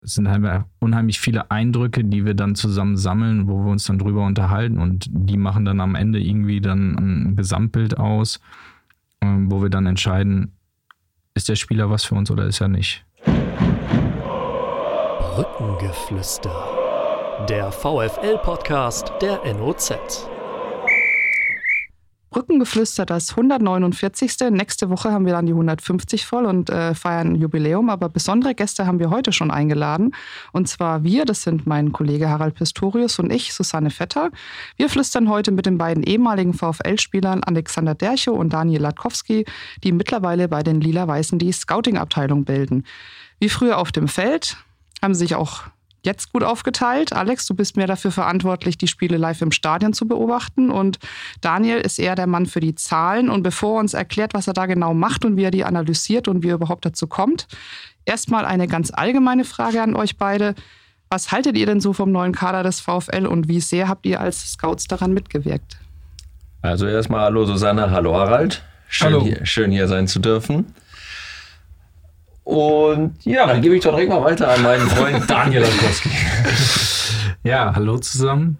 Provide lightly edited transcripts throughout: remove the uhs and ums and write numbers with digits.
es sind halt unheimlich viele Eindrücke, die wir dann zusammen sammeln, wo wir uns dann drüber unterhalten und die machen dann am Ende irgendwie dann ein Gesamtbild aus, wo wir dann entscheiden, ist der Spieler was für uns oder ist er nicht. Brückengeflüster, der VfL-Podcast der NOZ. Brückengeflüster, das 149. Nächste Woche haben wir dann die 150 voll und feiern ein Jubiläum. Aber besondere Gäste haben wir heute schon eingeladen. Und zwar wir, das sind mein Kollege Harald Pistorius und ich, Susanne Vetter. Wir flüstern heute mit den beiden ehemaligen VfL-Spielern Alexander Derchow und Daniel Latkowski, die mittlerweile bei den Lila-Weißen die Scouting-Abteilung bilden. Wie früher auf dem Feld haben sie sich auch jetzt gut aufgeteilt. Alex, du bist mehr dafür verantwortlich, die Spiele live im Stadion zu beobachten. Und Daniel ist eher der Mann für die Zahlen. Und bevor er uns erklärt, was er da genau macht und wie er die analysiert und wie er überhaupt dazu kommt, erstmal eine ganz allgemeine Frage an euch beide. Was haltet ihr denn so vom neuen Kader des VfL und wie sehr habt ihr als Scouts daran mitgewirkt? Also erstmal hallo Susanne, hallo Harald. Schön hier sein zu dürfen. Und ja, dann gebe ich doch direkt mal weiter an meinen Freund Daniel Latkowski. Ja, hallo zusammen.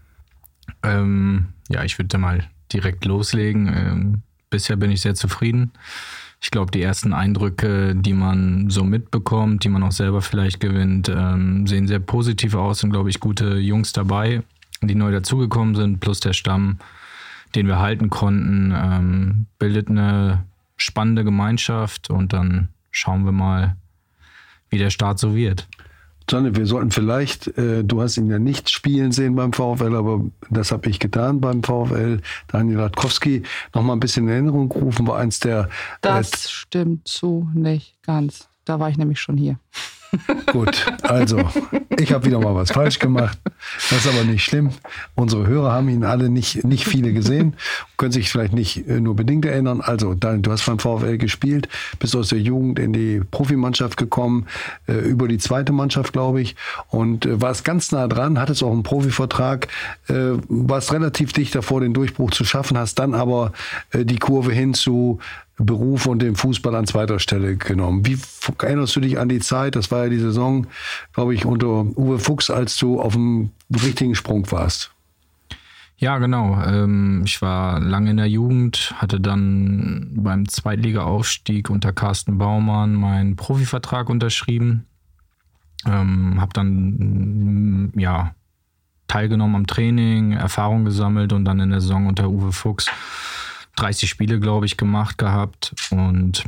Ich würde mal direkt loslegen. Bisher bin ich sehr zufrieden. Ich glaube, die ersten Eindrücke, die man so mitbekommt, die man auch selber vielleicht gewinnt, sehen sehr positiv aus. Sind, glaube ich, gute Jungs dabei, die neu dazugekommen sind, plus der Stamm, den wir halten konnten, bildet eine spannende Gemeinschaft und dann schauen wir mal, wie der Start so wird. Sonne, wir sollten vielleicht, du hast ihn ja nicht spielen sehen beim VfL, aber das habe ich getan beim VfL. Daniel Latkowski noch mal ein bisschen in Erinnerung rufen, war eins der... Das stimmt so nicht ganz. Da war ich nämlich schon hier. Gut, also ich habe wieder mal was falsch gemacht. Das ist aber nicht schlimm. Unsere Hörer haben ihn alle nicht viele gesehen, können sich vielleicht nicht nur bedingt erinnern. Also, du hast beim VfL gespielt, bist aus der Jugend in die Profimannschaft gekommen, über die zweite Mannschaft, glaube ich, und warst ganz nah dran, hattest auch einen Profivertrag, warst relativ dicht davor, den Durchbruch zu schaffen, hast dann aber die Kurve hin zu Beruf und dem Fußball an zweiter Stelle genommen. Wie erinnerst du dich an die Zeit? Das war ja die Saison, glaube ich, unter Uwe Fuchs, als du auf dem richtigen Sprung warst. Ja, genau. Ich war lange in der Jugend, hatte dann beim Zweitliga-Aufstieg unter Carsten Baumann meinen Profivertrag unterschrieben. Habe dann teilgenommen am Training, Erfahrung gesammelt und dann in der Saison unter Uwe Fuchs 30 Spiele, glaube ich, gemacht gehabt. Und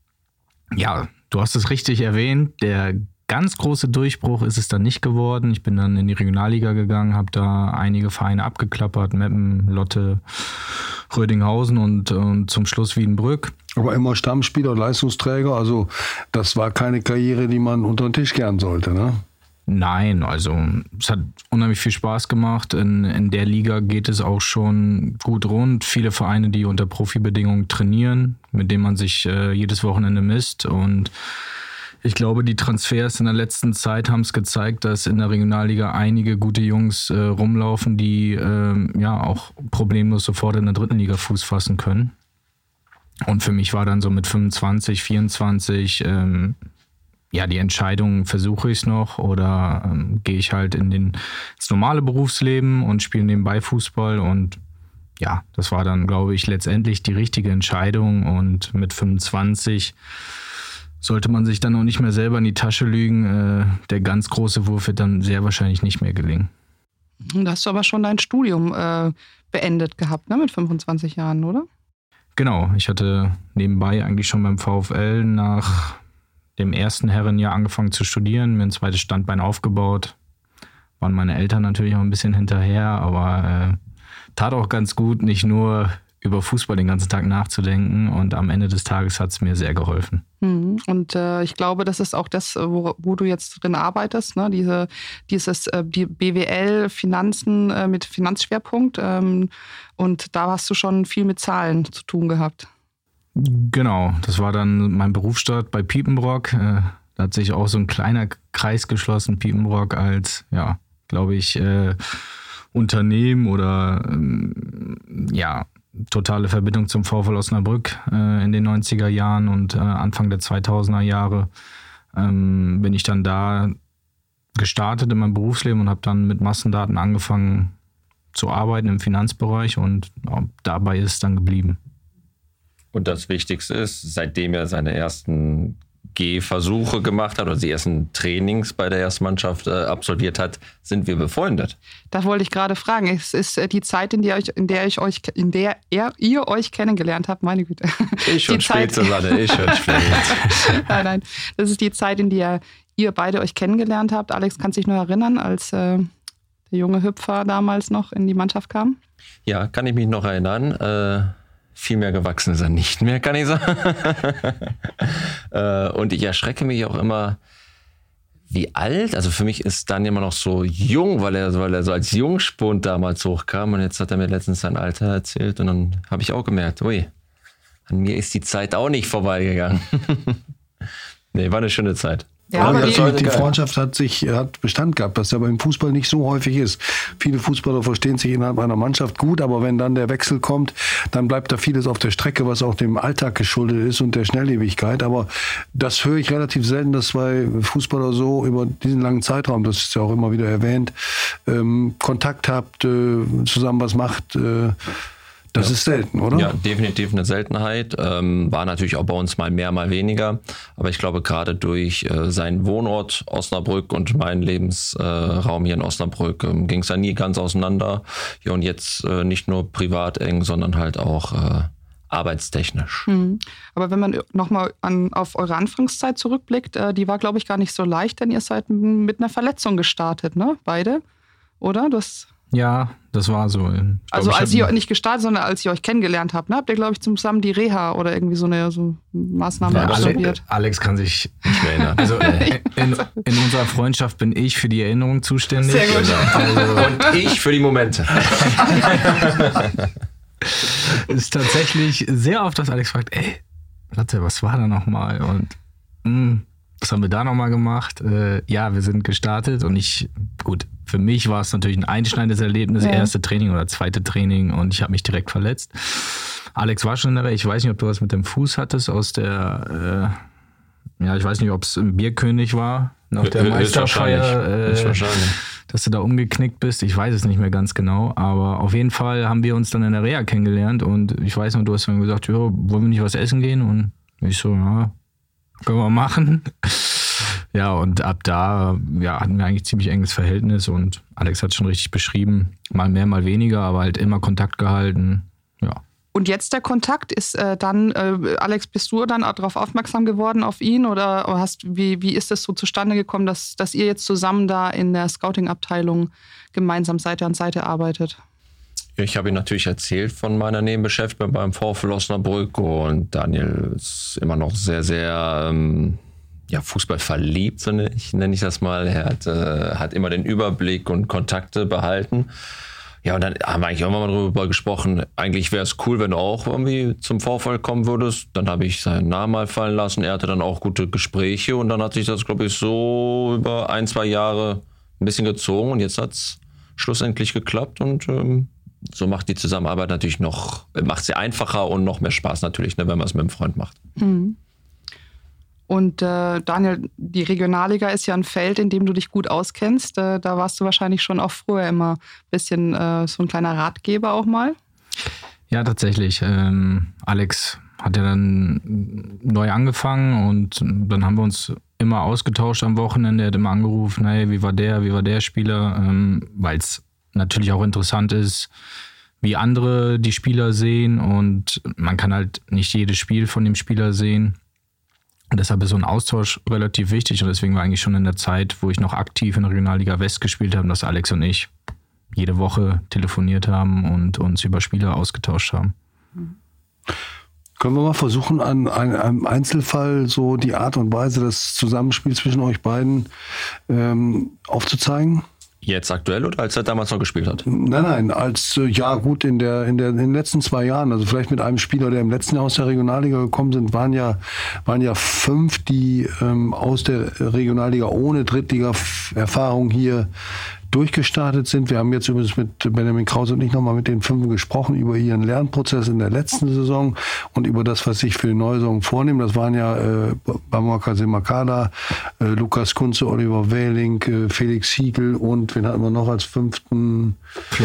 ja, du hast es richtig erwähnt, der ganz große Durchbruch ist es dann nicht geworden. Ich bin dann in die Regionalliga gegangen, habe da einige Vereine abgeklappert, Meppen, Lotte, Rödinghausen und zum Schluss Wiedenbrück. Aber immer Stammspieler, Leistungsträger, also das war keine Karriere, die man unter den Tisch kehren sollte, ne? Nein, also es hat unheimlich viel Spaß gemacht. In der Liga geht es auch schon gut rund. Viele Vereine, die unter Profibedingungen trainieren, mit denen man sich jedes Wochenende misst. Und ich glaube, die Transfers in der letzten Zeit haben es gezeigt, dass in der Regionalliga einige gute Jungs rumlaufen, die auch problemlos sofort in der dritten Liga Fuß fassen können. Und für mich war dann so mit 25, 24 die Entscheidung, versuche ich es noch oder gehe ich halt ins normale Berufsleben und spiele nebenbei Fußball. Und ja, das war dann, glaube ich, letztendlich die richtige Entscheidung. Und mit 25 sollte man sich dann auch nicht mehr selber in die Tasche lügen. Der ganz große Wurf wird dann sehr wahrscheinlich nicht mehr gelingen. Da hast du aber schon dein Studium beendet gehabt, ne, mit 25 Jahren, oder? Genau, ich hatte nebenbei eigentlich schon beim VfL nach dem ersten Herrenjahr angefangen zu studieren, mir ein zweites Standbein aufgebaut. Waren meine Eltern natürlich auch ein bisschen hinterher, aber tat auch ganz gut, nicht nur über Fußball den ganzen Tag nachzudenken, und am Ende des Tages hat es mir sehr geholfen. Und ich glaube, das ist auch das, wo du jetzt drin arbeitest, ne? Die BWL, Finanzen mit Finanzschwerpunkt, und da hast du schon viel mit Zahlen zu tun gehabt. Genau, das war dann mein Berufsstart bei Piepenbrock. Da hat sich auch so ein kleiner Kreis geschlossen, Piepenbrock als, glaube ich, Unternehmen oder totale Verbindung zum VfL Osnabrück in den 90er Jahren und Anfang der 2000er Jahre bin ich dann da gestartet in meinem Berufsleben und habe dann mit Massendaten angefangen zu arbeiten im Finanzbereich und dabei ist es dann geblieben. Und das Wichtigste ist, seitdem er seine ersten Gehversuche gemacht hat oder die ersten Trainings bei der Erstmannschaft absolviert hat, sind wir befreundet. Da wollte ich gerade fragen. Es ist die Zeit, in der ihr euch kennengelernt habt, meine Güte. Ich schon spät, Susanne, ich schon spät. Nein, das ist die Zeit, in der ihr beide euch kennengelernt habt. Alex, kannst du dich noch erinnern, als der junge Hüpfer damals noch in die Mannschaft kam? Ja, kann ich mich noch erinnern. Viel mehr gewachsen ist er nicht mehr, kann ich sagen. Und ich erschrecke mich auch immer, wie alt. Also für mich ist Daniel immer noch so jung, weil er so als Jungspund damals hochkam. Und jetzt hat er mir letztens sein Alter erzählt. Und dann habe ich auch gemerkt, ui, an mir ist die Zeit auch nicht vorbeigegangen. Nee, war eine schöne Zeit. Ja, aber die Freundschaft hat Bestand gehabt, was ja beim Fußball nicht so häufig ist. Viele Fußballer verstehen sich innerhalb einer Mannschaft gut, aber wenn dann der Wechsel kommt, dann bleibt da vieles auf der Strecke, was auch dem Alltag geschuldet ist und der Schnelllebigkeit. Aber das höre ich relativ selten, dass zwei Fußballer so über diesen langen Zeitraum, das ist ja auch immer wieder erwähnt, Kontakt habt, zusammen was macht. Das ist selten, oder? Ja, definitiv eine Seltenheit. War natürlich auch bei uns mal mehr, mal weniger. Aber ich glaube, gerade durch seinen Wohnort Osnabrück und meinen Lebensraum hier in Osnabrück ging es ja nie ganz auseinander. Ja, und jetzt nicht nur privat eng, sondern halt auch arbeitstechnisch. Aber wenn man nochmal auf eure Anfangszeit zurückblickt, die war, glaube ich, gar nicht so leicht, denn ihr seid mit einer Verletzung gestartet, ne? Beide, oder? Ja, das war so. Also als ihr nicht gestartet, sondern als ihr euch kennengelernt habt, ne? Habt ihr, glaube ich, zusammen die Reha oder irgendwie so eine Maßnahme absolviert? Alex kann sich nicht mehr erinnern. Also in unserer Freundschaft bin ich für die Erinnerung zuständig. Sehr gut. Und ich für die Momente. Ist tatsächlich sehr oft, dass Alex fragt, ey, Latte, was war da nochmal? Und was haben wir da nochmal gemacht? Ja, wir sind gestartet und für mich war es natürlich ein einschneidendes Erlebnis, erste Training oder zweite Training und ich habe mich direkt verletzt. Alex war schon in der Reihe, ich weiß nicht, ob du was mit dem Fuß hattest aus der, ich weiß nicht, ob es im Bierkönig war, nach der Meisterfeier, dass du da umgeknickt bist, ich weiß es nicht mehr ganz genau, aber auf jeden Fall haben wir uns dann in der Reha kennengelernt und ich weiß noch, du hast dann gesagt, ja, wollen wir nicht was essen gehen? Und ich so, ja, können wir machen. Ja, und ab da hatten wir eigentlich ziemlich enges Verhältnis und Alex hat es schon richtig beschrieben. Mal mehr, mal weniger, aber halt immer Kontakt gehalten. Ja. Und jetzt der Kontakt ist dann, Alex, bist du dann darauf aufmerksam geworden auf ihn oder wie ist es so zustande gekommen, dass ihr jetzt zusammen da in der Scouting-Abteilung gemeinsam Seite an Seite arbeitet? Ich habe ihm natürlich erzählt von meiner Nebenbeschäftigung beim VfL Osnabrück und Daniel ist immer noch sehr, sehr Fußball verliebt, nenne ich das mal. Er hat immer den Überblick und Kontakte behalten. Ja, und dann haben wir eigentlich irgendwann mal darüber gesprochen, eigentlich wäre es cool, wenn du auch irgendwie zum VfL kommen würdest. Dann habe ich seinen Namen mal fallen lassen. Er hatte dann auch gute Gespräche und dann hat sich das, glaube ich, so über 1-2 Jahre ein bisschen gezogen und jetzt hat es schlussendlich geklappt und so macht die Zusammenarbeit natürlich macht sie einfacher und noch mehr Spaß natürlich, ne, wenn man es mit einem Freund macht. Mhm. Und Daniel, die Regionalliga ist ja ein Feld, in dem du dich gut auskennst. Da warst du wahrscheinlich schon auch früher immer ein bisschen so ein kleiner Ratgeber auch mal. Ja, tatsächlich. Alex hat ja dann neu angefangen und dann haben wir uns immer ausgetauscht am Wochenende. Er hat immer angerufen, hey, wie war der Spieler? Weil es natürlich auch interessant ist, wie andere die Spieler sehen und man kann halt nicht jedes Spiel von dem Spieler sehen. Und deshalb ist so ein Austausch relativ wichtig und deswegen war eigentlich schon in der Zeit, wo ich noch aktiv in der Regionalliga West gespielt habe, dass Alex und ich jede Woche telefoniert haben und uns über Spieler ausgetauscht haben. Können wir mal versuchen, an einem Einzelfall so die Art und Weise des Zusammenspiels zwischen euch beiden aufzuzeigen? Jetzt aktuell oder als er damals noch gespielt hat? Nein, in den letzten 2 Jahren, also vielleicht mit einem Spieler, der im letzten Jahr aus der Regionalliga gekommen sind, waren ja 5, die aus der Regionalliga ohne Drittliga-Erfahrung hier durchgestartet sind. Wir haben jetzt übrigens mit Benjamin Krause und ich nochmal mit den Fünfen gesprochen über ihren Lernprozess in der letzten Saison und über das, was sich für die neue Saison vornehmen. Das waren ja Bamaka Semakada, Lukas Kunze, Oliver Wähling, Felix Hiegel und wen hatten wir noch als fünften?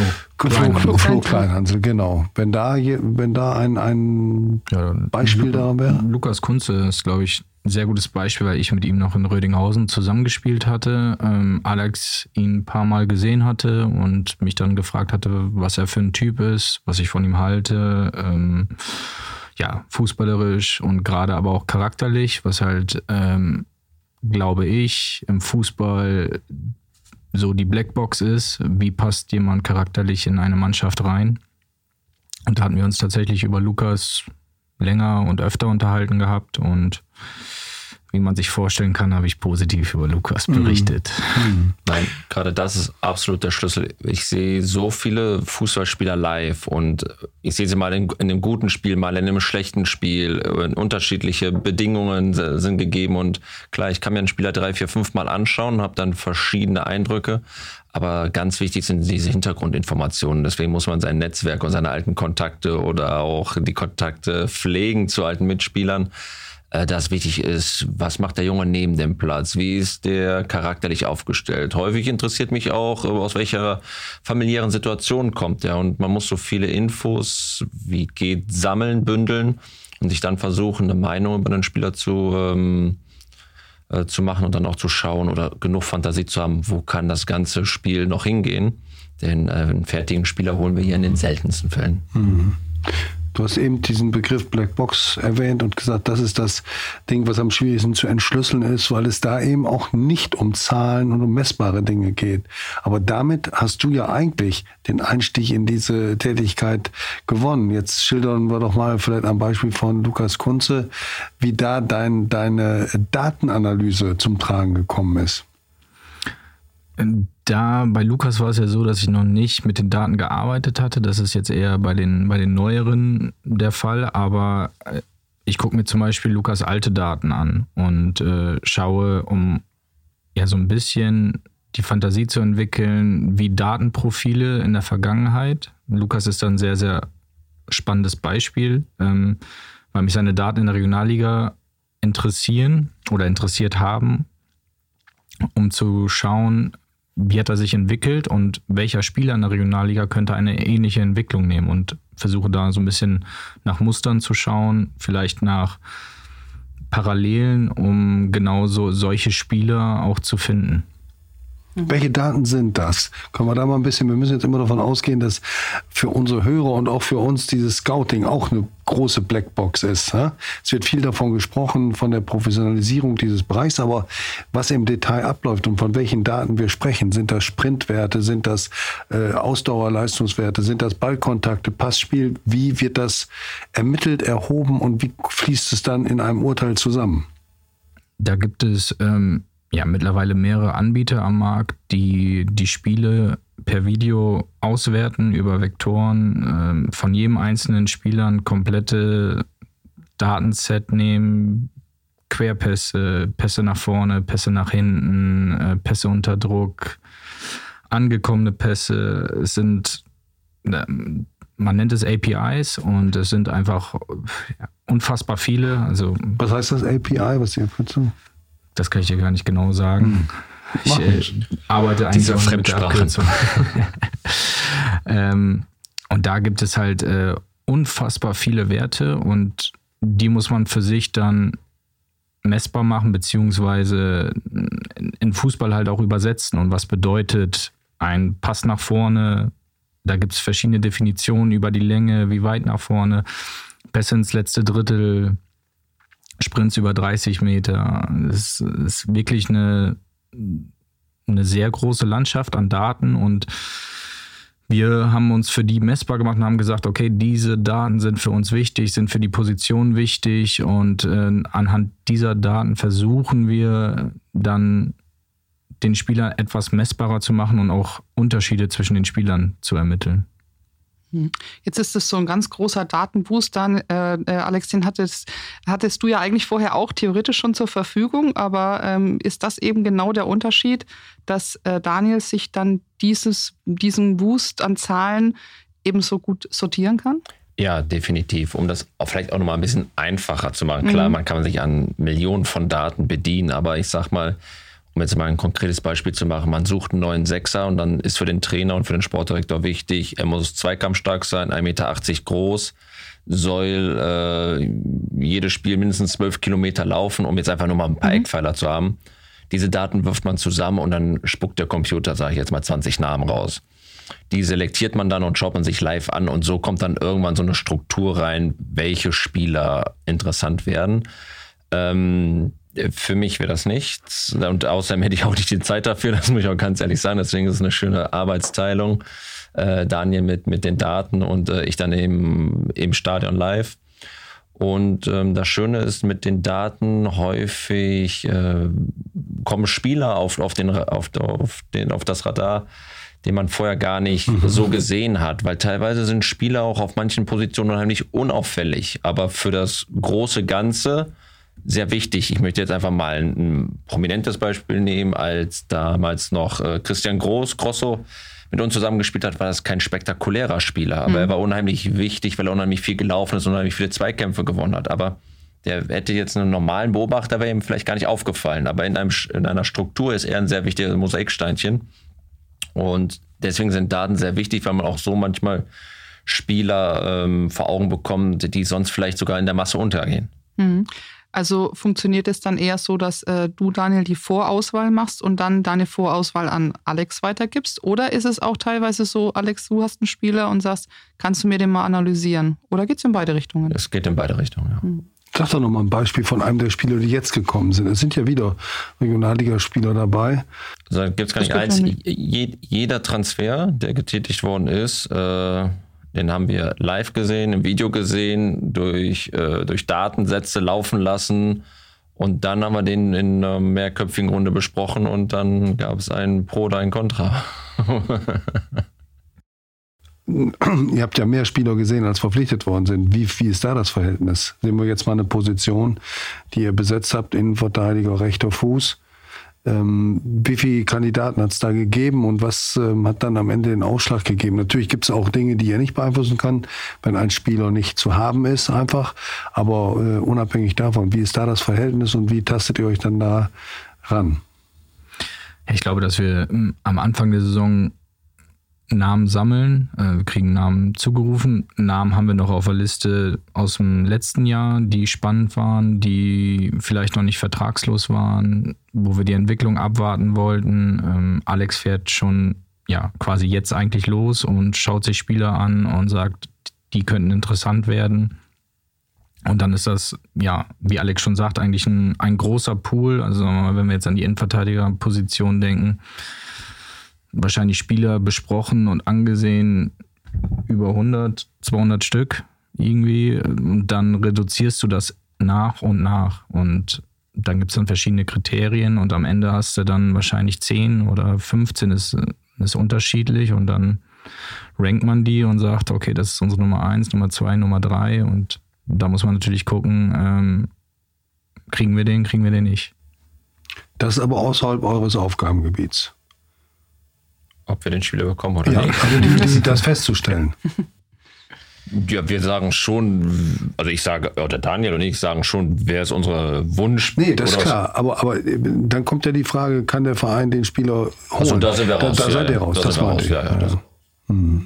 Flo Kleinhansel, genau. Wenn da ein Beispiel da wäre. Lukas Kunze ist, glaube ich, ein sehr gutes Beispiel, weil ich mit ihm noch in Rödinghausen zusammengespielt hatte. Alex ihn ein paar Mal gesehen hatte und mich dann gefragt hatte, was er für ein Typ ist, was ich von ihm halte. Fußballerisch und gerade aber auch charakterlich, was halt, glaube ich, im Fußball so die Blackbox ist. Wie passt jemand charakterlich in eine Mannschaft rein? Und da hatten wir uns tatsächlich über Lukas länger und öfter unterhalten gehabt und wie man sich vorstellen kann, habe ich positiv über Lukas berichtet. Nein, gerade das ist absolut der Schlüssel. Ich sehe so viele Fußballspieler live und ich sehe sie mal in einem guten Spiel, mal in einem schlechten Spiel. Unterschiedliche Bedingungen sind gegeben und klar, ich kann mir einen Spieler 3, 4, 5 Mal anschauen, habe dann verschiedene Eindrücke. Aber ganz wichtig sind diese Hintergrundinformationen. Deswegen muss man sein Netzwerk und seine alten Kontakte oder auch die Kontakte pflegen zu alten Mitspielern. Das wichtig ist, was macht der Junge neben dem Platz? Wie ist der charakterlich aufgestellt? Häufig interessiert mich auch, aus welcher familiären Situation kommt er. Und man muss so viele Infos wie geht sammeln, bündeln und sich dann versuchen, eine Meinung über den Spieler zu machen und dann auch zu schauen oder genug Fantasie zu haben, wo kann das ganze Spiel noch hingehen. Denn einen fertigen Spieler holen wir hier in den seltensten Fällen. Mhm. Du hast eben diesen Begriff Black Box erwähnt und gesagt, das ist das Ding, was am schwierigsten zu entschlüsseln ist, weil es da eben auch nicht um Zahlen und um messbare Dinge geht. Aber damit hast du ja eigentlich den Einstieg in diese Tätigkeit gewonnen. Jetzt schildern wir doch mal vielleicht am Beispiel von Lukas Kunze, wie da deine Datenanalyse zum Tragen gekommen ist. Da bei Lukas war es ja so, dass ich noch nicht mit den Daten gearbeitet hatte. Das ist jetzt eher bei den Neueren der Fall. Aber ich gucke mir zum Beispiel Lukas alte Daten an und schaue, um ja so ein bisschen die Fantasie zu entwickeln, wie Datenprofile in der Vergangenheit. Lukas ist da ein sehr, sehr spannendes Beispiel, weil mich seine Daten in der Regionalliga interessiert haben, um zu schauen, wie hat er sich entwickelt und welcher Spieler in der Regionalliga könnte eine ähnliche Entwicklung nehmen, und versuche da so ein bisschen nach Mustern zu schauen, vielleicht nach Parallelen, um genauso solche Spieler auch zu finden. Welche Daten sind das? Können wir da mal ein bisschen, wir müssen jetzt immer davon ausgehen, dass für unsere Hörer und auch für uns dieses Scouting auch eine große Blackbox ist. Ja? Es wird viel davon gesprochen, von der Professionalisierung dieses Bereichs, aber was im Detail abläuft und von welchen Daten wir sprechen, sind das Sprintwerte, sind das Ausdauerleistungswerte, sind das Ballkontakte, Passspiel, wie wird das ermittelt, erhoben und wie fließt es dann in einem Urteil zusammen? Da gibt es mittlerweile mehrere Anbieter am Markt, die Spiele per Video auswerten über Vektoren, von jedem einzelnen Spieler ein komplette Datenset nehmen, Querpässe, Pässe nach vorne, Pässe nach hinten, Pässe unter Druck, angekommene Pässe. Es sind, man nennt es APIs, und es sind einfach unfassbar viele. Also, was heißt das API? Was ist die Abkürzung? Das kann ich dir gar nicht genau sagen. Ich arbeite eigentlich auch mit der Abkürzung. Und da gibt es halt unfassbar viele Werte, und die muss man für sich dann messbar machen, beziehungsweise in Fußball halt auch übersetzen. Und was bedeutet ein Pass nach vorne? Da gibt es verschiedene Definitionen über die Länge, wie weit nach vorne, Pässe ins letzte Drittel, Sprints über 30 Meter. Es ist wirklich eine sehr große Landschaft an Daten, und wir haben uns für die messbar gemacht und haben gesagt, okay, diese Daten sind für uns wichtig, sind für die Position wichtig, und anhand dieser Daten versuchen wir dann den Spielern etwas messbarer zu machen und auch Unterschiede zwischen den Spielern zu ermitteln. Jetzt ist es so ein ganz großer Datenboost dann. Alex, den hattest du ja eigentlich vorher auch theoretisch schon zur Verfügung, aber ist das eben genau der Unterschied, dass Daniel sich dann diesen Boost an Zahlen eben so gut sortieren kann? Ja, definitiv. Um das vielleicht auch nochmal ein bisschen einfacher zu machen. Klar, man kann sich an Millionen von Daten bedienen, aber ich sag mal, um jetzt mal ein konkretes Beispiel zu machen, man sucht einen neuen Sechser und dann ist für den Trainer und für den Sportdirektor wichtig, er muss zweikampfstark sein, 1,80 Meter groß, soll jedes Spiel mindestens 12 Kilometer laufen, um jetzt einfach nur mal ein paar Eckpfeiler zu haben. Diese Daten wirft man zusammen und dann spuckt der Computer, sage ich jetzt mal, 20 Namen raus. Die selektiert man dann und schaut man sich live an und so kommt dann irgendwann so eine Struktur rein, welche Spieler interessant werden. Für mich wäre das nichts und außerdem hätte ich auch nicht die Zeit dafür, das muss ich auch ganz ehrlich sagen, deswegen ist es eine schöne Arbeitsteilung. Daniel mit den Daten und ich dann im Stadion live. Und das Schöne ist, mit den Daten häufig kommen Spieler auf das Radar, den man vorher gar nicht so gesehen hat, weil teilweise sind Spieler auch auf manchen Positionen unheimlich unauffällig, aber für das große Ganze sehr wichtig. Ich möchte jetzt einfach mal ein prominentes Beispiel nehmen, als damals noch Christian Grosso mit uns zusammengespielt hat, war das kein spektakulärer Spieler, aber er war unheimlich wichtig, weil er unheimlich viel gelaufen ist und unheimlich viele Zweikämpfe gewonnen hat, aber der hätte jetzt einen normalen Beobachter, wäre ihm vielleicht gar nicht aufgefallen, aber in einer Struktur ist er ein sehr wichtiges Mosaiksteinchen. Und deswegen sind Daten sehr wichtig, weil man auch so manchmal Spieler vor Augen bekommt, die sonst vielleicht sogar in der Masse untergehen. Also funktioniert es dann eher so, dass du, Daniel, die Vorauswahl machst und dann deine Vorauswahl an Alex weitergibst? Oder ist es auch teilweise so, Alex, du hast einen Spieler und sagst, kannst du mir den mal analysieren? Oder geht es in beide Richtungen? Es geht in beide Richtungen, ja. Sag doch noch mal ein Beispiel von einem der Spieler, die jetzt gekommen sind. Es sind ja wieder Regionalligaspieler dabei. Also gibt es gar nicht eins. Jeder Transfer, der getätigt worden ist, den haben wir live gesehen, im Video gesehen, durch Datensätze laufen lassen. Und dann haben wir den in einer mehrköpfigen Runde besprochen und dann gab es ein Pro oder ein Contra. Ihr habt ja mehr Spieler gesehen, als verpflichtet worden sind. Wie ist da das Verhältnis? Sehen wir jetzt mal eine Position, die ihr besetzt habt, Innenverteidiger, rechter Fuß. Wie viele Kandidaten hat es da gegeben und was hat dann am Ende den Ausschlag gegeben? Natürlich gibt es auch Dinge, die ihr nicht beeinflussen kann, wenn ein Spieler nicht zu haben ist einfach. Aber unabhängig davon, wie ist da das Verhältnis und wie tastet ihr euch dann da ran? Ich glaube, dass wir am Anfang der Saison Namen sammeln, wir kriegen Namen zugerufen. Namen haben wir noch auf der Liste aus dem letzten Jahr, die spannend waren, die vielleicht noch nicht vertragslos waren, wo wir die Entwicklung abwarten wollten. Alex fährt schon quasi jetzt eigentlich los und schaut sich Spieler an und sagt, die könnten interessant werden. Und dann ist das, wie Alex schon sagt, eigentlich ein großer Pool. Also wenn wir jetzt an die Innenverteidigerposition denken, wahrscheinlich Spieler besprochen und angesehen über 100, 200 Stück irgendwie. Und dann reduzierst du das nach und nach. Und dann gibt es dann verschiedene Kriterien und am Ende hast du dann wahrscheinlich 10 oder 15, ist unterschiedlich. Und dann rankt man die und sagt, okay, das ist unsere Nummer 1, Nummer 2, Nummer 3. Und da muss man natürlich gucken, kriegen wir den nicht. Das ist aber außerhalb eures Aufgabengebiets. Ob wir den Spieler bekommen oder nicht. Also das festzustellen. Ja, wir sagen schon, also ich sage, oder Daniel und ich sagen schon, wer ist unser Wunsch? Nee, das ist klar. Aber dann kommt ja die Frage, kann der Verein den Spieler holen? Also da sind wir raus. Da seid ihr raus. Das meinte ich.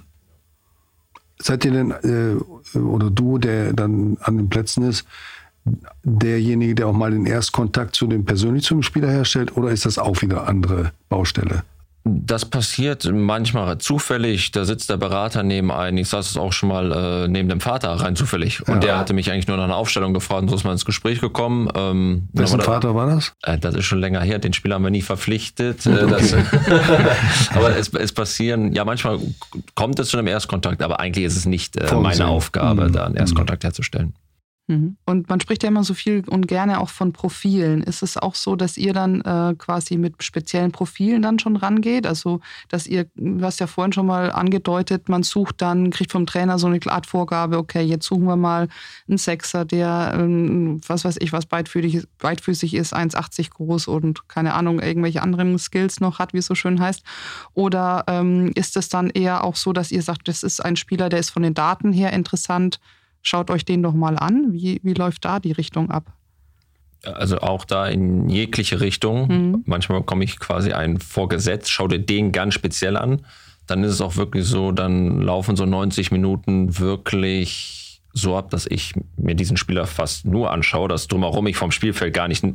Seid ihr denn, oder du, der dann an den Plätzen ist, derjenige, der auch mal den Erstkontakt persönlich zu dem Spieler herstellt, oder ist das auch wieder andere Baustelle? Das passiert manchmal zufällig, da sitzt der Berater neben einem, ich saß es auch schon mal neben dem Vater rein zufällig und der hatte mich eigentlich nur nach einer Aufstellung gefragt und so ist man ins Gespräch gekommen. Wessen Vater war das? Das ist schon länger her, den Spieler haben wir nie verpflichtet. Okay. Aber es passieren, manchmal kommt es zu einem Erstkontakt, aber eigentlich ist es nicht meine Aufgabe, da einen Erstkontakt herzustellen. Und man spricht ja immer so viel und gerne auch von Profilen. Ist es auch so, dass ihr dann quasi mit speziellen Profilen dann schon rangeht? Also, dass ihr, du hast ja vorhin schon mal angedeutet, man sucht dann, kriegt vom Trainer so eine Art Vorgabe, okay, jetzt suchen wir mal einen Sechser, der, was weiß ich, was beidfüßig ist, 1,80 groß und keine Ahnung, irgendwelche anderen Skills noch hat, wie es so schön heißt. Oder ist es dann eher auch so, dass ihr sagt, das ist ein Spieler, der ist von den Daten her interessant, schaut euch den doch mal an. Wie läuft da die Richtung ab? Also auch da in jegliche Richtung. Manchmal bekomme ich quasi einen vorgesetzt, schau dir den ganz speziell an. Dann ist es auch wirklich so, dann laufen so 90 Minuten wirklich so ab, dass ich mir diesen Spieler fast nur anschaue, dass drumherum ich vom Spielfeld gar nichts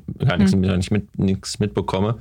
mitbekomme.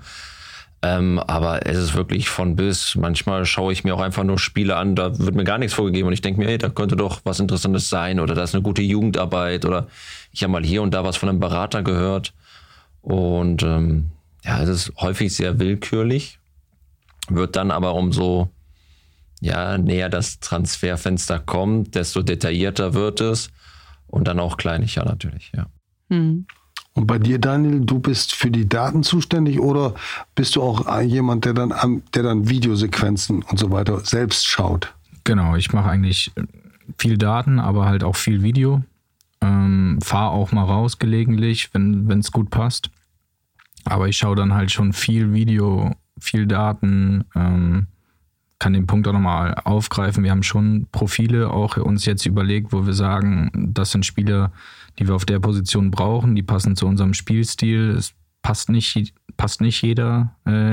Aber es ist wirklich von bis. Manchmal schaue ich mir auch einfach nur Spiele an, da wird mir gar nichts vorgegeben und ich denke mir, hey, da könnte doch was Interessantes sein oder da ist eine gute Jugendarbeit oder ich habe mal hier und da was von einem Berater gehört. Und es ist häufig sehr willkürlich, wird dann aber umso näher das Transferfenster kommt, desto detaillierter wird es und dann auch kleinlicher natürlich, ja. Und bei dir, Daniel, du bist für die Daten zuständig oder bist du auch jemand, der dann Videosequenzen und so weiter selbst schaut? Genau, ich mache eigentlich viel Daten, aber halt auch viel Video. Fahre auch mal raus gelegentlich, wenn es gut passt. Aber ich schaue dann halt schon viel Video, viel Daten, kann den Punkt auch nochmal aufgreifen. Wir haben schon Profile auch uns jetzt überlegt, wo wir sagen, das sind Spieler, die wir auf der Position brauchen, die passen zu unserem Spielstil. Es passt nicht jeder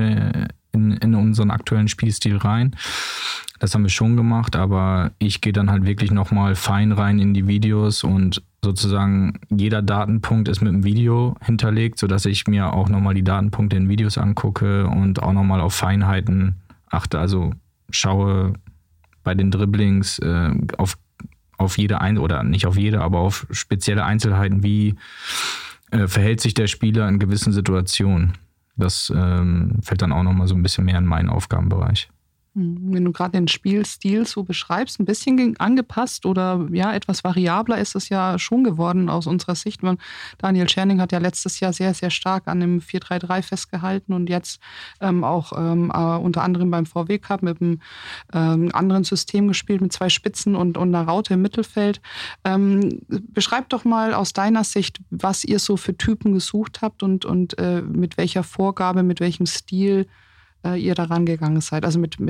in unseren aktuellen Spielstil rein. Das haben wir schon gemacht, aber ich gehe dann halt wirklich nochmal fein rein in die Videos und sozusagen jeder Datenpunkt ist mit einem Video hinterlegt, sodass ich mir auch nochmal die Datenpunkte in Videos angucke und auch nochmal auf Feinheiten achte. Also schaue bei den Dribblings auf jede oder nicht auf jede, aber auf spezielle Einzelheiten, wie verhält sich der Spieler in gewissen Situationen. Das fällt dann auch nochmal so ein bisschen mehr in meinen Aufgabenbereich. Wenn du gerade den Spielstil so beschreibst, ein bisschen angepasst oder etwas variabler ist es ja schon geworden aus unserer Sicht. Daniel Scherning hat ja letztes Jahr sehr, sehr stark an dem 4-3-3 festgehalten und jetzt auch unter anderem beim VW Cup mit einem anderen System gespielt, mit 2 Spitzen und einer Raute im Mittelfeld. Beschreib doch mal aus deiner Sicht, was ihr so für Typen gesucht habt und mit welcher Vorgabe, mit welchem Stil ihr da rangegangen seid. Also mit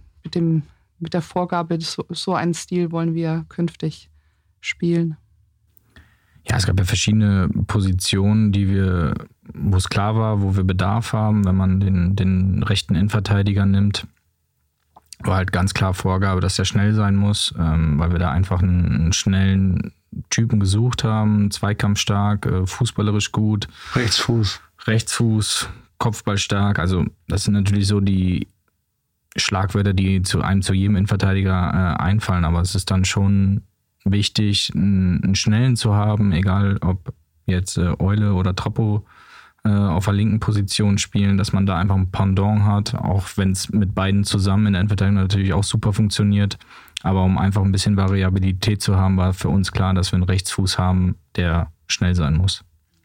der Vorgabe, so einen Stil wollen wir künftig spielen. Ja, es gab ja verschiedene Positionen, wo es klar war, wo wir Bedarf haben. Wenn man den rechten Innenverteidiger nimmt, war halt ganz klar Vorgabe, dass er schnell sein muss, weil wir da einfach einen schnellen Typen gesucht haben, zweikampfstark, fußballerisch gut. Rechtsfuß, Kopfballstark, also das sind natürlich so die Schlagwörter, die zu jedem Innenverteidiger einfallen, aber es ist dann schon wichtig, einen Schnellen zu haben, egal ob jetzt Eule oder Trappo auf der linken Position spielen, dass man da einfach ein Pendant hat, auch wenn es mit beiden zusammen in der Innenverteidigung natürlich auch super funktioniert, aber um einfach ein bisschen Variabilität zu haben, war für uns klar, dass wir einen Rechtsfuß haben, der schnell sein muss.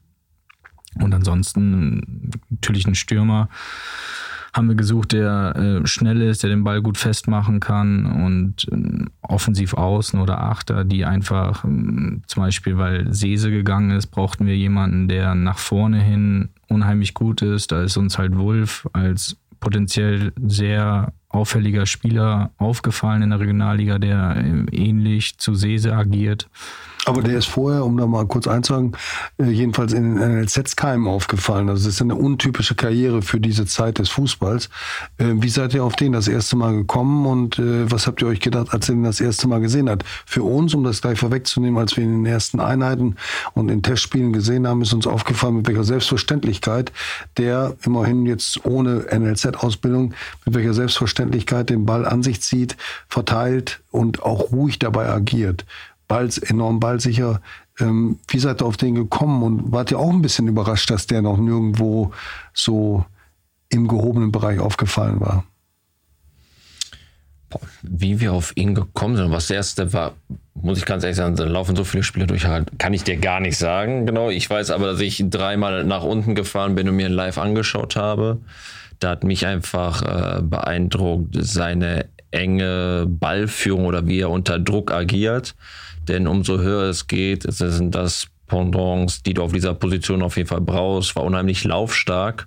Und ansonsten natürlich einen Stürmer haben wir gesucht, der schnell ist, der den Ball gut festmachen kann und offensiv außen oder Achter, die einfach zum Beispiel, weil Sese gegangen ist, brauchten wir jemanden, der nach vorne hin unheimlich gut ist. Da ist uns halt Wulf als potenziell sehr auffälliger Spieler aufgefallen in der Regionalliga, der ähnlich zu Sese agiert. Aber der ist vorher, um da mal kurz einzusagen, jedenfalls in den NLZs keinem aufgefallen. Also das ist eine untypische Karriere für diese Zeit des Fußballs. Wie seid ihr auf den das erste Mal gekommen und was habt ihr euch gedacht, als ihr ihn das erste Mal gesehen habt? Für uns, um das gleich vorwegzunehmen, als wir ihn in den ersten Einheiten und in Testspielen gesehen haben, ist uns aufgefallen, mit welcher Selbstverständlichkeit der immerhin jetzt ohne NLZ-Ausbildung, mit welcher Selbstverständlichkeit den Ball an sich zieht, verteilt und auch ruhig dabei agiert. Enorm ballsicher. Wie seid ihr auf den gekommen und wart ihr auch ein bisschen überrascht, dass der noch nirgendwo so im gehobenen Bereich aufgefallen war? Wie wir auf ihn gekommen sind, was das erste war, muss ich ganz ehrlich sagen, da laufen so viele Spiele durch, kann ich dir gar nicht sagen. Genau, ich weiß aber, dass ich 3-mal nach unten gefahren bin und mir live angeschaut habe. Da hat mich einfach beeindruckt seine enge Ballführung oder wie er unter Druck agiert. Denn umso höher es geht, sind das Pendants, die du auf dieser Position auf jeden Fall brauchst. War unheimlich laufstark.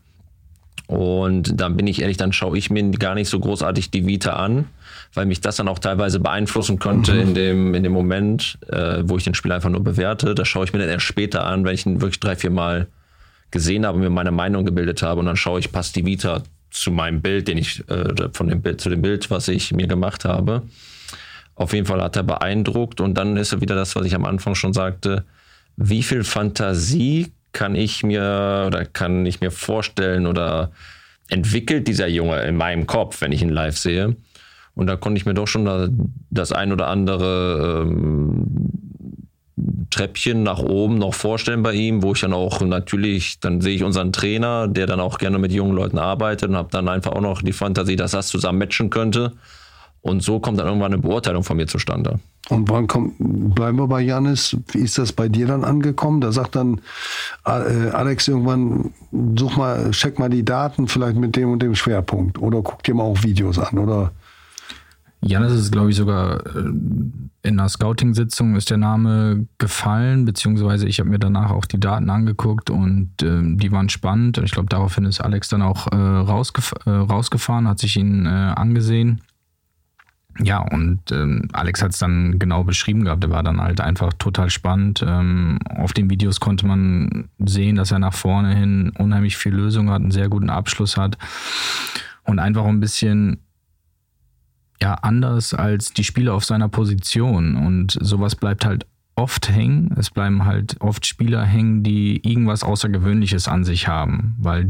Und dann bin ich ehrlich, dann schaue ich mir gar nicht so großartig die Vita an, weil mich das dann auch teilweise beeinflussen könnte in dem Moment, wo ich den Spiel einfach nur bewerte. Das schaue ich mir dann erst später an, wenn ich ihn wirklich 3-4 Mal gesehen habe und mir meine Meinung gebildet habe. Und dann schaue ich, passt die Vita zu meinem Bild, zu dem Bild, was ich mir gemacht habe. Auf jeden Fall hat er beeindruckt. Und dann ist wieder das, was ich am Anfang schon sagte, wie viel Fantasie kann ich mir vorstellen oder entwickelt dieser Junge in meinem Kopf, wenn ich ihn live sehe. Und da konnte ich mir doch schon das ein oder andere Treppchen nach oben noch vorstellen bei ihm, wo ich dann auch natürlich, dann sehe ich unseren Trainer, der dann auch gerne mit jungen Leuten arbeitet und habe dann einfach auch noch die Fantasie, dass das zusammen matchen könnte. Und so kommt dann irgendwann eine Beurteilung von mir zustande. Und bleiben wir bei Giannis, wie ist das bei dir dann angekommen? Da sagt dann Alex irgendwann, check mal die Daten vielleicht mit dem und dem Schwerpunkt. Oder guck dir mal auch Videos an, oder? Giannis ist, glaube ich, sogar in einer Scouting-Sitzung ist der Name gefallen, beziehungsweise ich habe mir danach auch die Daten angeguckt und die waren spannend. Ich glaube, daraufhin ist Alex dann auch rausgefahren, hat sich ihn angesehen. Ja, und Alex hat es dann genau beschrieben gehabt. Der war dann halt einfach total spannend. Auf den Videos konnte man sehen, dass er nach vorne hin unheimlich viel Lösung hat, einen sehr guten Abschluss hat und einfach ein bisschen anders als die Spieler auf seiner Position. Und sowas bleibt halt oft hängen. Es bleiben halt oft Spieler hängen, die irgendwas Außergewöhnliches an sich haben, weil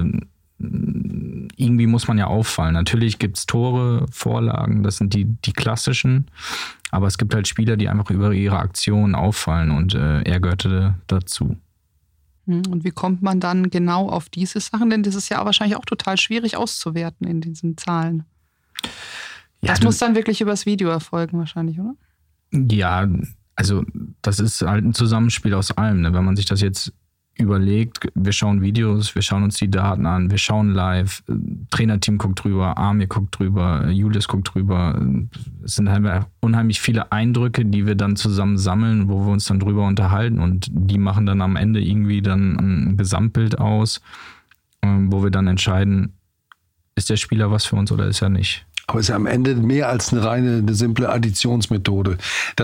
irgendwie muss man ja auffallen. Natürlich gibt es Tore, Vorlagen, das sind die klassischen, aber es gibt halt Spieler, die einfach über ihre Aktionen auffallen und er gehörte dazu. Und wie kommt man dann genau auf diese Sachen? Denn das ist ja wahrscheinlich auch total schwierig auszuwerten in diesen Zahlen. Ja, das muss dann wirklich übers Video erfolgen wahrscheinlich, oder? Ja, also das ist halt ein Zusammenspiel aus allem. Ne? Wenn man sich das jetzt überlegt, wir schauen Videos, wir schauen uns die Daten an, wir schauen live, Trainerteam guckt drüber, Amir guckt drüber, Julius guckt drüber. Es sind halt unheimlich viele Eindrücke, die wir dann zusammen sammeln, wo wir uns dann drüber unterhalten und die machen dann am Ende irgendwie dann ein Gesamtbild aus, wo wir dann entscheiden, ist der Spieler was für uns oder ist er nicht. Aber es ist ja am Ende mehr als eine simple Additionsmethode.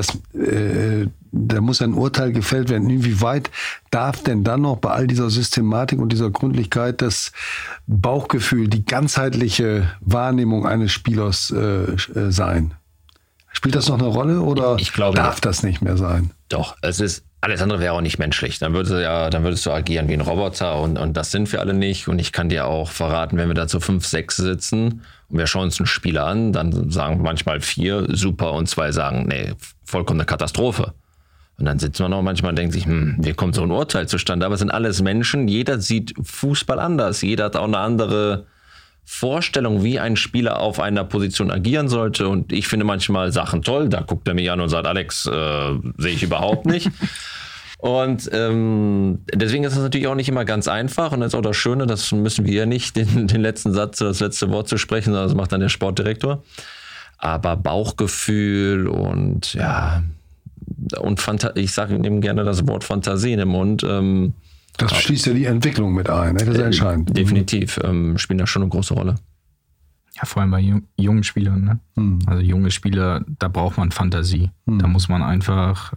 Da muss ein Urteil gefällt werden. Inwieweit darf denn dann noch bei all dieser Systematik und dieser Gründlichkeit das Bauchgefühl, die ganzheitliche Wahrnehmung eines Spielers sein? Spielt das noch eine Rolle oder ich glaube, darf das nicht mehr sein? Doch, alles andere wäre auch nicht menschlich. Dann würdest du agieren wie ein Roboter und das sind wir alle nicht. Und ich kann dir auch verraten, wenn wir da zu 5, 6 sitzen und wir schauen uns einen Spieler an, dann sagen manchmal 4 super und 2 sagen, nee, vollkommen eine Katastrophe. Und dann sitzt man noch manchmal und denkt sich, wie kommt so ein Urteil zustande? Aber es sind alles Menschen, jeder sieht Fußball anders, jeder hat auch eine andere Vorstellung, wie ein Spieler auf einer Position agieren sollte. Und ich finde manchmal Sachen toll. Da guckt er mich an und sagt, Alex, sehe ich überhaupt nicht. Und deswegen ist es natürlich auch nicht immer ganz einfach. Und das ist auch das Schöne, das müssen wir ja nicht, den letzten Satz, das letzte Wort zu sprechen, sondern das macht dann der Sportdirektor. Aber Bauchgefühl und ich sage ihm gerne das Wort Fantasie in den Mund. Das schließt ja die Entwicklung mit ein, ne? Das ist entscheidend. Definitiv, spielen da schon eine große Rolle. Ja, vor allem bei jungen Spielern. Ne? Also junge Spieler, da braucht man Fantasie. Da muss man einfach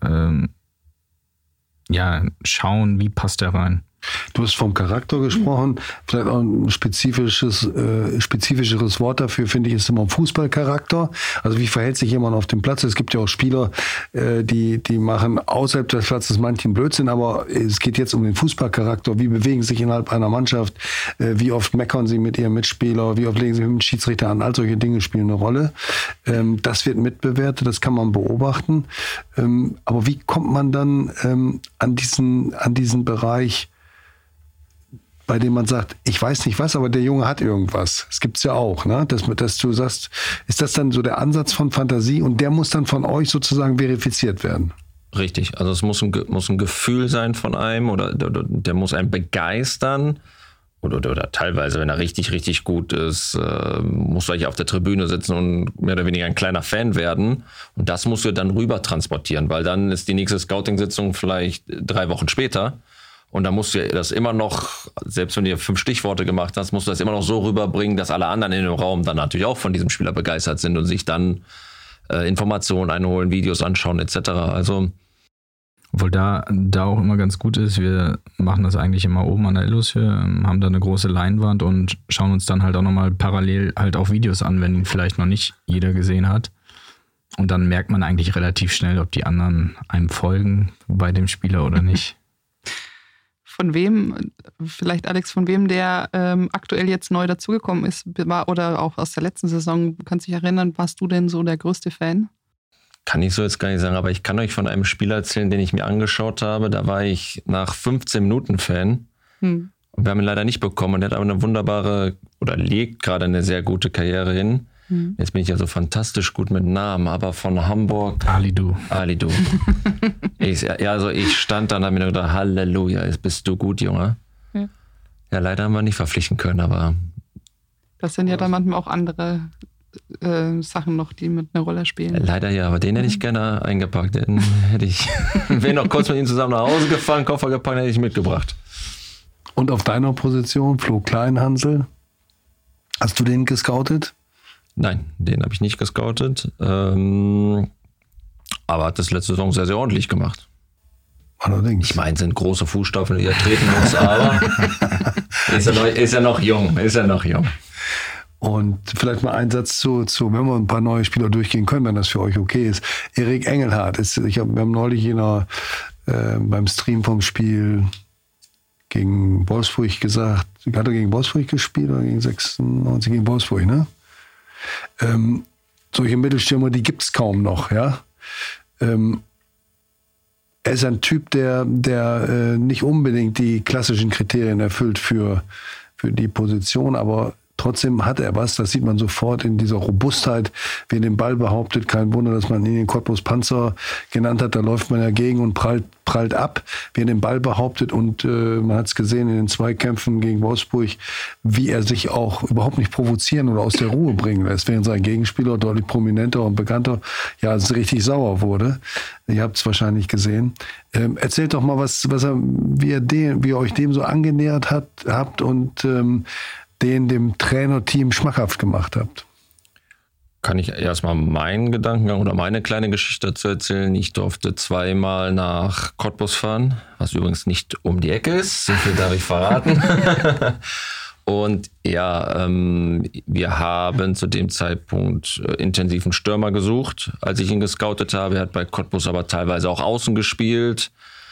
schauen, wie passt der rein. Du hast vom Charakter gesprochen, vielleicht auch ein spezifischeres Wort dafür, finde ich, ist immer Fußballcharakter. Also wie verhält sich jemand auf dem Platz? Es gibt ja auch Spieler, die machen außerhalb des Platzes manchen Blödsinn, aber es geht jetzt um den Fußballcharakter. Wie bewegen sie sich innerhalb einer Mannschaft? Wie oft meckern sie mit ihrem Mitspieler? Wie oft legen sie mit dem Schiedsrichter an? All solche Dinge spielen eine Rolle. Das wird mitbewertet, das kann man beobachten. Aber wie kommt man dann an diesen Bereich bei dem man sagt, ich weiß nicht was, aber der Junge hat irgendwas. Das gibt's ja auch, ne? Dass du sagst, ist das dann so der Ansatz von Fantasie und der muss dann von euch sozusagen verifiziert werden? Richtig, also es muss ein Gefühl sein von einem oder der muss einen begeistern oder teilweise, wenn er richtig, richtig gut ist, musst du eigentlich auf der Tribüne sitzen und mehr oder weniger ein kleiner Fan werden und das musst du dann rüber transportieren, weil dann ist die nächste Scouting-Sitzung vielleicht 3 Wochen später. Und dann musst du das immer noch, selbst wenn du 5 Stichworte gemacht hast, musst du das immer noch so rüberbringen, dass alle anderen in dem Raum dann natürlich auch von diesem Spieler begeistert sind und sich dann Informationen einholen, Videos anschauen etc. Also obwohl da auch immer ganz gut ist, wir machen das eigentlich immer oben an der Illus, wir haben da eine große Leinwand und schauen uns dann halt auch nochmal parallel halt auch Videos an, wenn ihn vielleicht noch nicht jeder gesehen hat. Und dann merkt man eigentlich relativ schnell, ob die anderen einem folgen bei dem Spieler oder nicht. Von wem, vielleicht Alex, von wem der aktuell jetzt neu dazugekommen ist oder auch aus der letzten Saison, kannst du dich erinnern, warst du denn so der größte Fan? Kann ich so jetzt gar nicht sagen, aber ich kann euch von einem Spieler erzählen, den ich mir angeschaut habe. Da war ich nach 15 Minuten Fan. Und wir haben ihn leider nicht bekommen. Und er hat aber eine wunderbare, oder legt gerade eine sehr gute Karriere hin. Jetzt bin ich ja so fantastisch gut mit Namen, aber von Hamburg. Alidou. Ich stand dann und habe mir gedacht, Halleluja, jetzt bist du gut, Junge. Ja, leider haben wir nicht verpflichten können, aber... Das sind ja dann manchmal auch andere Sachen noch, die mit einer Rolle spielen. Leider ja, aber den hätte ich gerne eingepackt. Den hätte ich, wäre noch kurz mit ihm zusammen nach Hause gefahren, Koffer gepackt, hätte ich mitgebracht. Und auf deiner Position, Flo Kleinhansel, hast du den gescoutet? Nein, den habe ich nicht gescoutet. Aber hat das letzte Saison sehr, sehr ordentlich gemacht. Allerdings. Ich meine, es sind große Fußstapfen, die er treten muss, aber ist er noch jung. Und vielleicht mal ein Satz zu, wenn wir ein paar neue Spieler durchgehen können, wenn das für euch okay ist. Erik Engelhardt, wir haben neulich beim Stream vom Spiel gegen Wolfsburg gesagt, hat er gegen Wolfsburg gespielt oder gegen 96 gegen Wolfsburg, ne? Solche Mittelstürmer, die gibt's kaum noch, ja. Er ist ein Typ, der nicht unbedingt die klassischen Kriterien erfüllt für die Position, aber trotzdem hat er was, das sieht man sofort in dieser Robustheit, wie er den Ball behauptet. Kein Wunder, dass man ihn den Cottbus Panzer genannt hat, da läuft man dagegen und prallt ab, wie er den Ball behauptet und man hat es gesehen in den Zweikämpfen gegen Wolfsburg, wie er sich auch überhaupt nicht provozieren oder aus der Ruhe bringen lässt, während sein Gegenspieler deutlich prominenter und bekannter, ja, richtig sauer wurde. Ihr habt es wahrscheinlich gesehen. Erzählt doch mal, wie ihr euch dem so angenähert habt und dem Trainerteam schmackhaft gemacht habt. Kann ich erstmal meinen Gedankengang oder meine kleine Geschichte dazu erzählen. Ich durfte 2-mal nach Cottbus fahren, was übrigens nicht um die Ecke ist, so viel darf ich verraten. Und ja, wir haben zu dem Zeitpunkt intensiv einen Stürmer gesucht, als ich ihn gescoutet habe. Er hat bei Cottbus aber teilweise auch außen gespielt.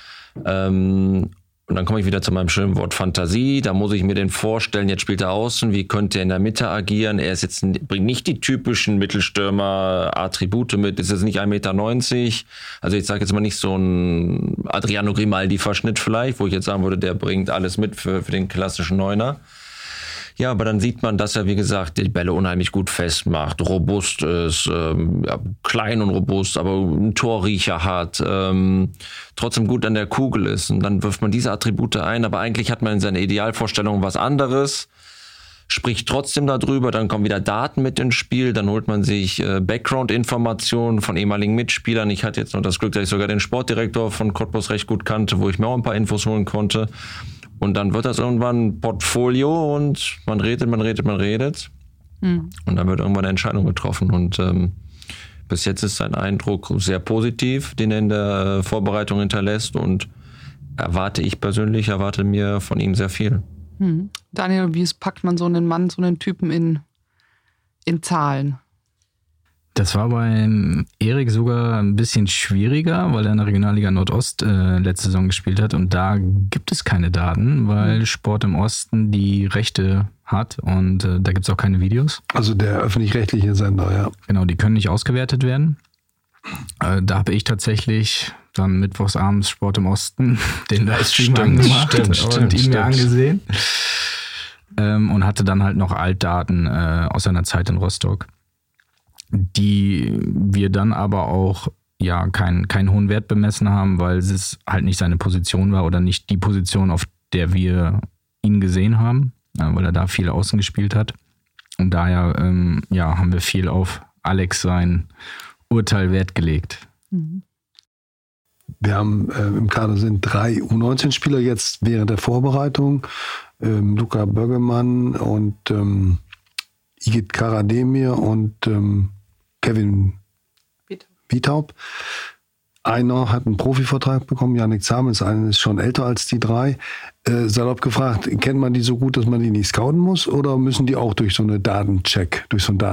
Und dann komme ich wieder zu meinem schönen Wort Fantasie. Da muss ich mir den vorstellen, jetzt spielt er außen, wie könnte er in der Mitte agieren? Er ist jetzt, bringt nicht die typischen Mittelstürmer-Attribute mit, ist jetzt nicht 1,90 Meter. Also ich sage jetzt mal nicht so ein Adriano Grimaldi-Verschnitt vielleicht, wo ich jetzt sagen würde, der bringt alles mit für den klassischen Neuner. Ja, aber dann sieht man, dass er, wie gesagt, die Bälle unheimlich gut festmacht, robust ist, klein und robust, aber einen Torriecher hat, trotzdem gut an der Kugel ist. Und dann wirft man diese Attribute ein, aber eigentlich hat man in seiner Idealvorstellung was anderes, spricht trotzdem darüber, dann kommen wieder Daten mit ins Spiel, dann holt man sich Background-Informationen von ehemaligen Mitspielern. Ich hatte jetzt noch das Glück, dass ich sogar den Sportdirektor von Cottbus recht gut kannte, wo ich mir auch ein paar Infos holen konnte. Und dann wird das irgendwann ein Portfolio und man redet. Und dann wird irgendwann eine Entscheidung getroffen. Und bis jetzt ist sein Eindruck sehr positiv, den er in der Vorbereitung hinterlässt. Und erwarte mir von ihm sehr viel. Daniel, wie packt man so einen Mann, so einen Typen in Zahlen? Das war beim Erik sogar ein bisschen schwieriger, weil er in der Regionalliga Nordost letzte Saison gespielt hat und da gibt es keine Daten, weil Sport im Osten die Rechte hat und da gibt es auch keine Videos. Also der öffentlich-rechtliche Sender, ja. Genau, die können nicht ausgewertet werden. Da habe ich tatsächlich dann mittwochsabends Sport im Osten, den Livestream angemacht und ihn mir angesehen. Und hatte dann halt noch Altdaten aus seiner Zeit in Rostock, die wir dann aber auch keinen hohen Wert bemessen haben, weil es halt nicht seine Position war oder nicht die Position, auf der wir ihn gesehen haben, weil er da viel außen gespielt hat. Und daher haben wir viel auf Alex sein Urteil Wert gelegt. Wir haben im Kader sind 3 U19-Spieler jetzt während der Vorbereitung. Luca Böggemann und Igit Karademir und Kevin Wiethaupt. Einer hat einen Profivertrag bekommen, Yannick Zamels, einer ist schon älter als die 3. Salopp gefragt, kennt man die so gut, dass man die nicht scouten muss, oder müssen die auch durch so einen Datencheck?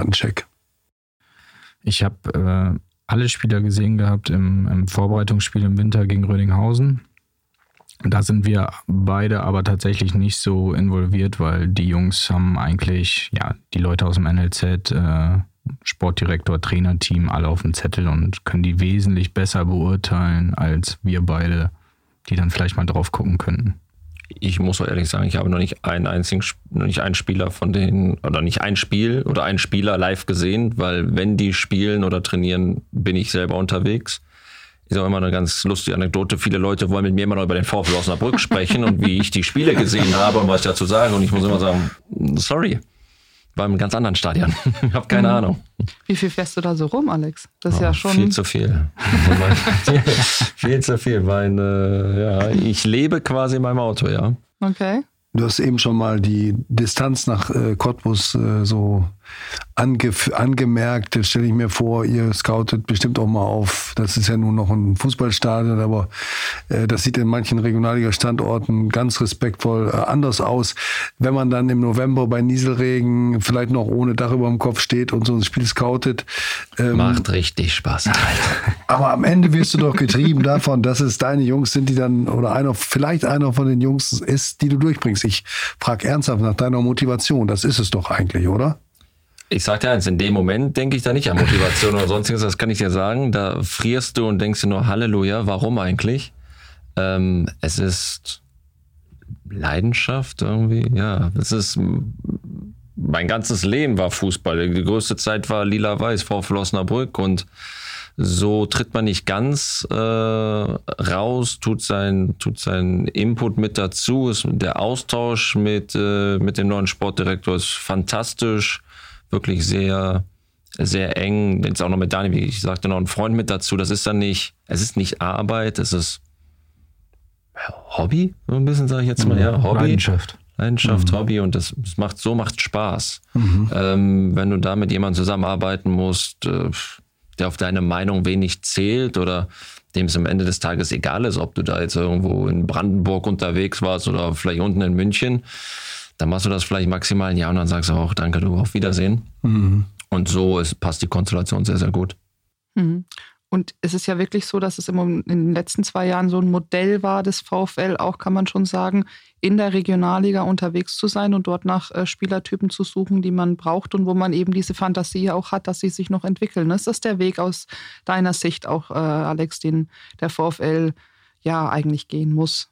Ich habe alle Spieler gesehen gehabt im Vorbereitungsspiel im Winter gegen Rödinghausen. Da sind wir beide aber tatsächlich nicht so involviert, weil die Jungs haben eigentlich, die Leute aus dem NLZ, Sportdirektor, Trainerteam, alle auf dem Zettel und können die wesentlich besser beurteilen als wir beide, die dann vielleicht mal drauf gucken könnten. Ich muss auch ehrlich sagen, ich habe noch nicht einen Spieler von denen, oder nicht ein Spiel oder einen Spieler live gesehen, weil wenn die spielen oder trainieren, bin ich selber unterwegs. Ist auch immer eine ganz lustige Anekdote. Viele Leute wollen mit mir immer noch über den VfL Osnabrück sprechen und wie ich die Spiele gesehen habe und was ich dazu sage. Und ich muss immer sagen, sorry, war im ganz anderen Stadion. Ich habe keine Ahnung. Wie viel fährst du da so rum, Alex? Das ist ja schon... Viel zu viel. Viel zu viel. Ich lebe quasi in meinem Auto, ja. Okay. Du hast eben schon mal die Distanz nach Cottbus so angemerkt. Das stelle ich mir vor, ihr scoutet bestimmt auch mal auf. Das ist ja nun noch ein Fußballstadion, aber das sieht in manchen Regionalliga-Standorten ganz respektvoll anders aus. Wenn man dann im November bei Nieselregen vielleicht noch ohne Dach über dem Kopf steht und so ein Spiel scoutet. Macht richtig Spaß. Aber am Ende wirst du doch getrieben davon, dass es deine Jungs sind, die dann, oder vielleicht einer von den Jungs ist, die du durchbringst. Ich frage ernsthaft nach deiner Motivation. Das ist es doch eigentlich, oder? Ich sag dir eins, in dem Moment denke ich da nicht an Motivation oder sonstiges, das kann ich dir sagen. Da frierst du und denkst dir nur, Halleluja, warum eigentlich? Es ist Leidenschaft irgendwie, es ist, mein ganzes Leben war Fußball. Die größte Zeit war Lila-Weiß, VfL Osnabrück, und so tritt man nicht ganz raus, tut sein Input mit dazu. Der Austausch mit dem neuen Sportdirektor ist fantastisch, wirklich sehr, sehr eng. Jetzt auch noch mit Dani, wie ich sagte, noch ein Freund mit dazu. Es ist nicht Arbeit, es ist Hobby, so ein bisschen, sage ich jetzt mal. Ja, Hobby. Leidenschaft, Hobby, und das macht Spaß. Wenn du da mit jemandem zusammenarbeiten musst, der auf deine Meinung wenig zählt oder dem es am Ende des Tages egal ist, ob du da jetzt irgendwo in Brandenburg unterwegs warst oder vielleicht unten in München, dann machst du das vielleicht maximal ein Jahr und dann sagst du auch, danke, du, auf Wiedersehen. Und so passt die Konstellation sehr, sehr gut. Und es ist ja wirklich so, dass es in den letzten 2 Jahren so ein Modell war des VfL, auch kann man schon sagen, in der Regionalliga unterwegs zu sein und dort nach Spielertypen zu suchen, die man braucht und wo man eben diese Fantasie auch hat, dass sie sich noch entwickeln. Ist das der Weg aus deiner Sicht auch, Alex, den der VfL eigentlich gehen muss?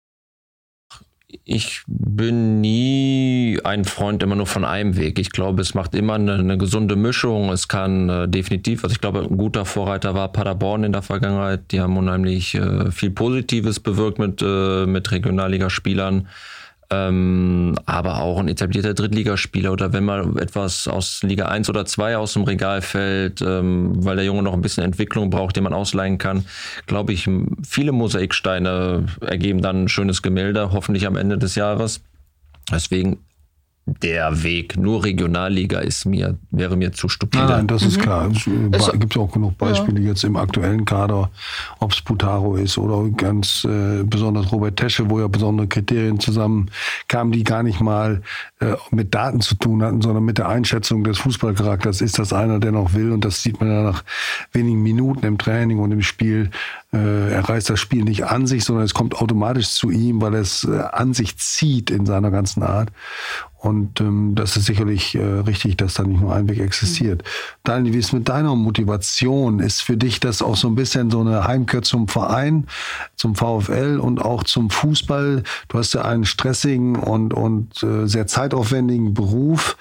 Ich bin nie ein Freund immer nur von einem Weg. Ich glaube, es macht immer eine gesunde Mischung. Es kann definitiv, ich glaube, ein guter Vorreiter war Paderborn in der Vergangenheit. Die haben unheimlich viel Positives bewirkt mit Regionalligaspielern. Aber auch ein etablierter Drittligaspieler oder wenn mal etwas aus Liga 1 oder 2 aus dem Regal fällt, weil der Junge noch ein bisschen Entwicklung braucht, den man ausleihen kann, glaube ich, viele Mosaiksteine ergeben dann ein schönes Gemälde, hoffentlich am Ende des Jahres. Deswegen der Weg nur Regionalliga wäre mir zu stupide. Nein, das ist klar. Es gibt auch genug Beispiele jetzt im aktuellen Kader, ob es Putaro ist oder ganz besonders Robert Tesche, wo ja besondere Kriterien zusammenkamen, die gar nicht mal mit Daten zu tun hatten, sondern mit der Einschätzung des Fußballcharakters. Ist das einer, der noch will? Und das sieht man ja nach wenigen Minuten im Training und im Spiel, Er reißt das Spiel nicht an sich, sondern es kommt automatisch zu ihm, weil er es an sich zieht in seiner ganzen Art. Und das ist sicherlich richtig, dass da nicht nur ein Weg existiert. Daniel, wie ist mit deiner Motivation? Ist für dich das auch so ein bisschen so eine Heimkehr zum Verein, zum VfL und auch zum Fußball? Du hast ja einen stressigen und sehr zeitaufwendigen Beruf.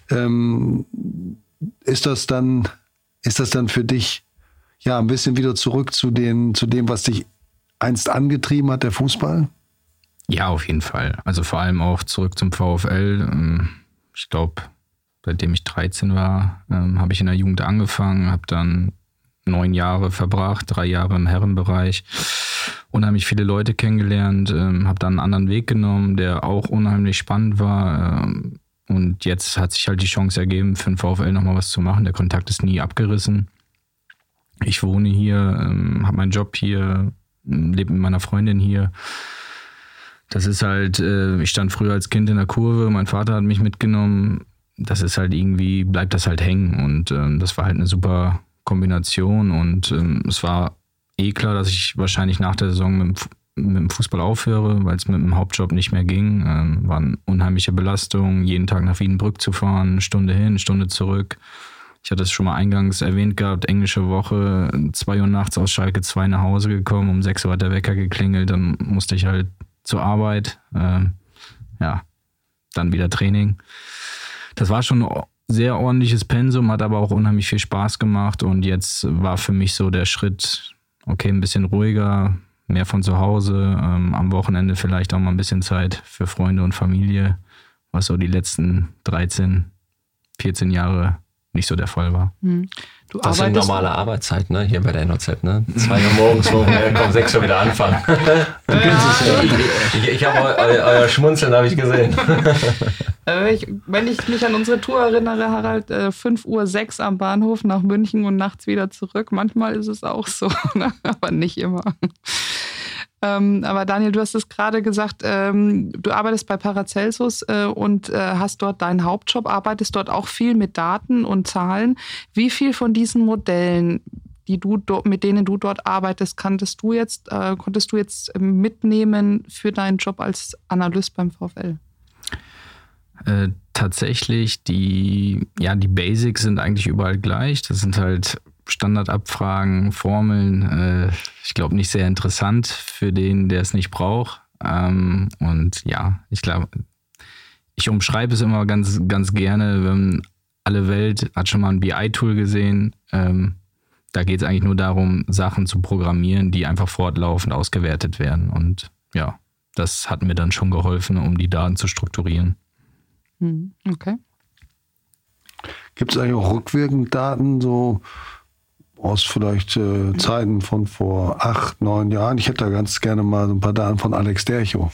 Ist das dann für dich ja ein bisschen wieder zurück zu dem, was dich einst angetrieben hat, der Fußball? Ja, auf jeden Fall. Also vor allem auch zurück zum VfL. Ich glaube, seitdem ich 13 war, habe ich in der Jugend angefangen, habe dann 9 Jahre verbracht, 3 Jahre im Herrenbereich, unheimlich viele Leute kennengelernt, habe dann einen anderen Weg genommen, der auch unheimlich spannend war. Und jetzt hat sich halt die Chance ergeben, für den VfL nochmal was zu machen. Der Kontakt ist nie abgerissen. Ich wohne hier, habe meinen Job hier, lebe mit meiner Freundin hier. Das ist halt, ich stand früher als Kind in der Kurve, mein Vater hat mich mitgenommen. Das ist halt irgendwie, bleibt das halt hängen. Und das war halt eine super Kombination. Und es war klar, dass ich wahrscheinlich nach der Saison mit dem Fußball aufhöre, weil es mit dem Hauptjob nicht mehr ging. War eine unheimliche Belastung, jeden Tag nach Wiedenbrück zu fahren, eine Stunde hin, eine Stunde zurück. Ich hatte es schon mal eingangs erwähnt gehabt, englische Woche, 2 Uhr nachts aus Schalke 2 nach Hause gekommen, um 6 Uhr hat der Wecker geklingelt, dann musste ich halt zur Arbeit, dann wieder Training. Das war schon ein sehr ordentliches Pensum, hat aber auch unheimlich viel Spaß gemacht und jetzt war für mich so der Schritt, okay, ein bisschen ruhiger, mehr von zu Hause, am Wochenende vielleicht auch mal ein bisschen Zeit für Freunde und Familie, was so die letzten 13, 14 Jahre nicht so der Fall war. Das ist normale Arbeitszeit, ne? Hier bei der NOZ, ne? 2 Uhr morgens, wo wir um 6 Uhr wieder anfangen. Du kennst es ja. Ich habe euer Schmunzeln, habe ich gesehen. Wenn ich mich an unsere Tour erinnere, Harald, 5:06 Uhr am Bahnhof nach München und nachts wieder zurück. Manchmal ist es auch so, ne? Aber nicht immer. Aber Daniel, du hast es gerade gesagt, du arbeitest bei Paracelsus und hast dort deinen Hauptjob, arbeitest dort auch viel mit Daten und Zahlen. Wie viel von diesen Modellen, mit denen du dort arbeitest, konntest du jetzt mitnehmen für deinen Job als Analyst beim VfL? Tatsächlich, die Basics sind eigentlich überall gleich. Das sind halt Standardabfragen, Formeln, ich glaube nicht sehr interessant für den, der es nicht braucht. Und ja, ich glaube, ich umschreibe es immer ganz, ganz gerne, wenn alle Welt hat schon mal ein BI-Tool gesehen. Da geht es eigentlich nur darum, Sachen zu programmieren, die einfach fortlaufend ausgewertet werden. Und ja, das hat mir dann schon geholfen, um die Daten zu strukturieren. Okay. Gibt es eigentlich auch rückwirkend Daten, so aus vielleicht Zeiten von vor 8, 9 Jahren? Ich hätte da ganz gerne mal so ein paar Daten von Alex Derchow.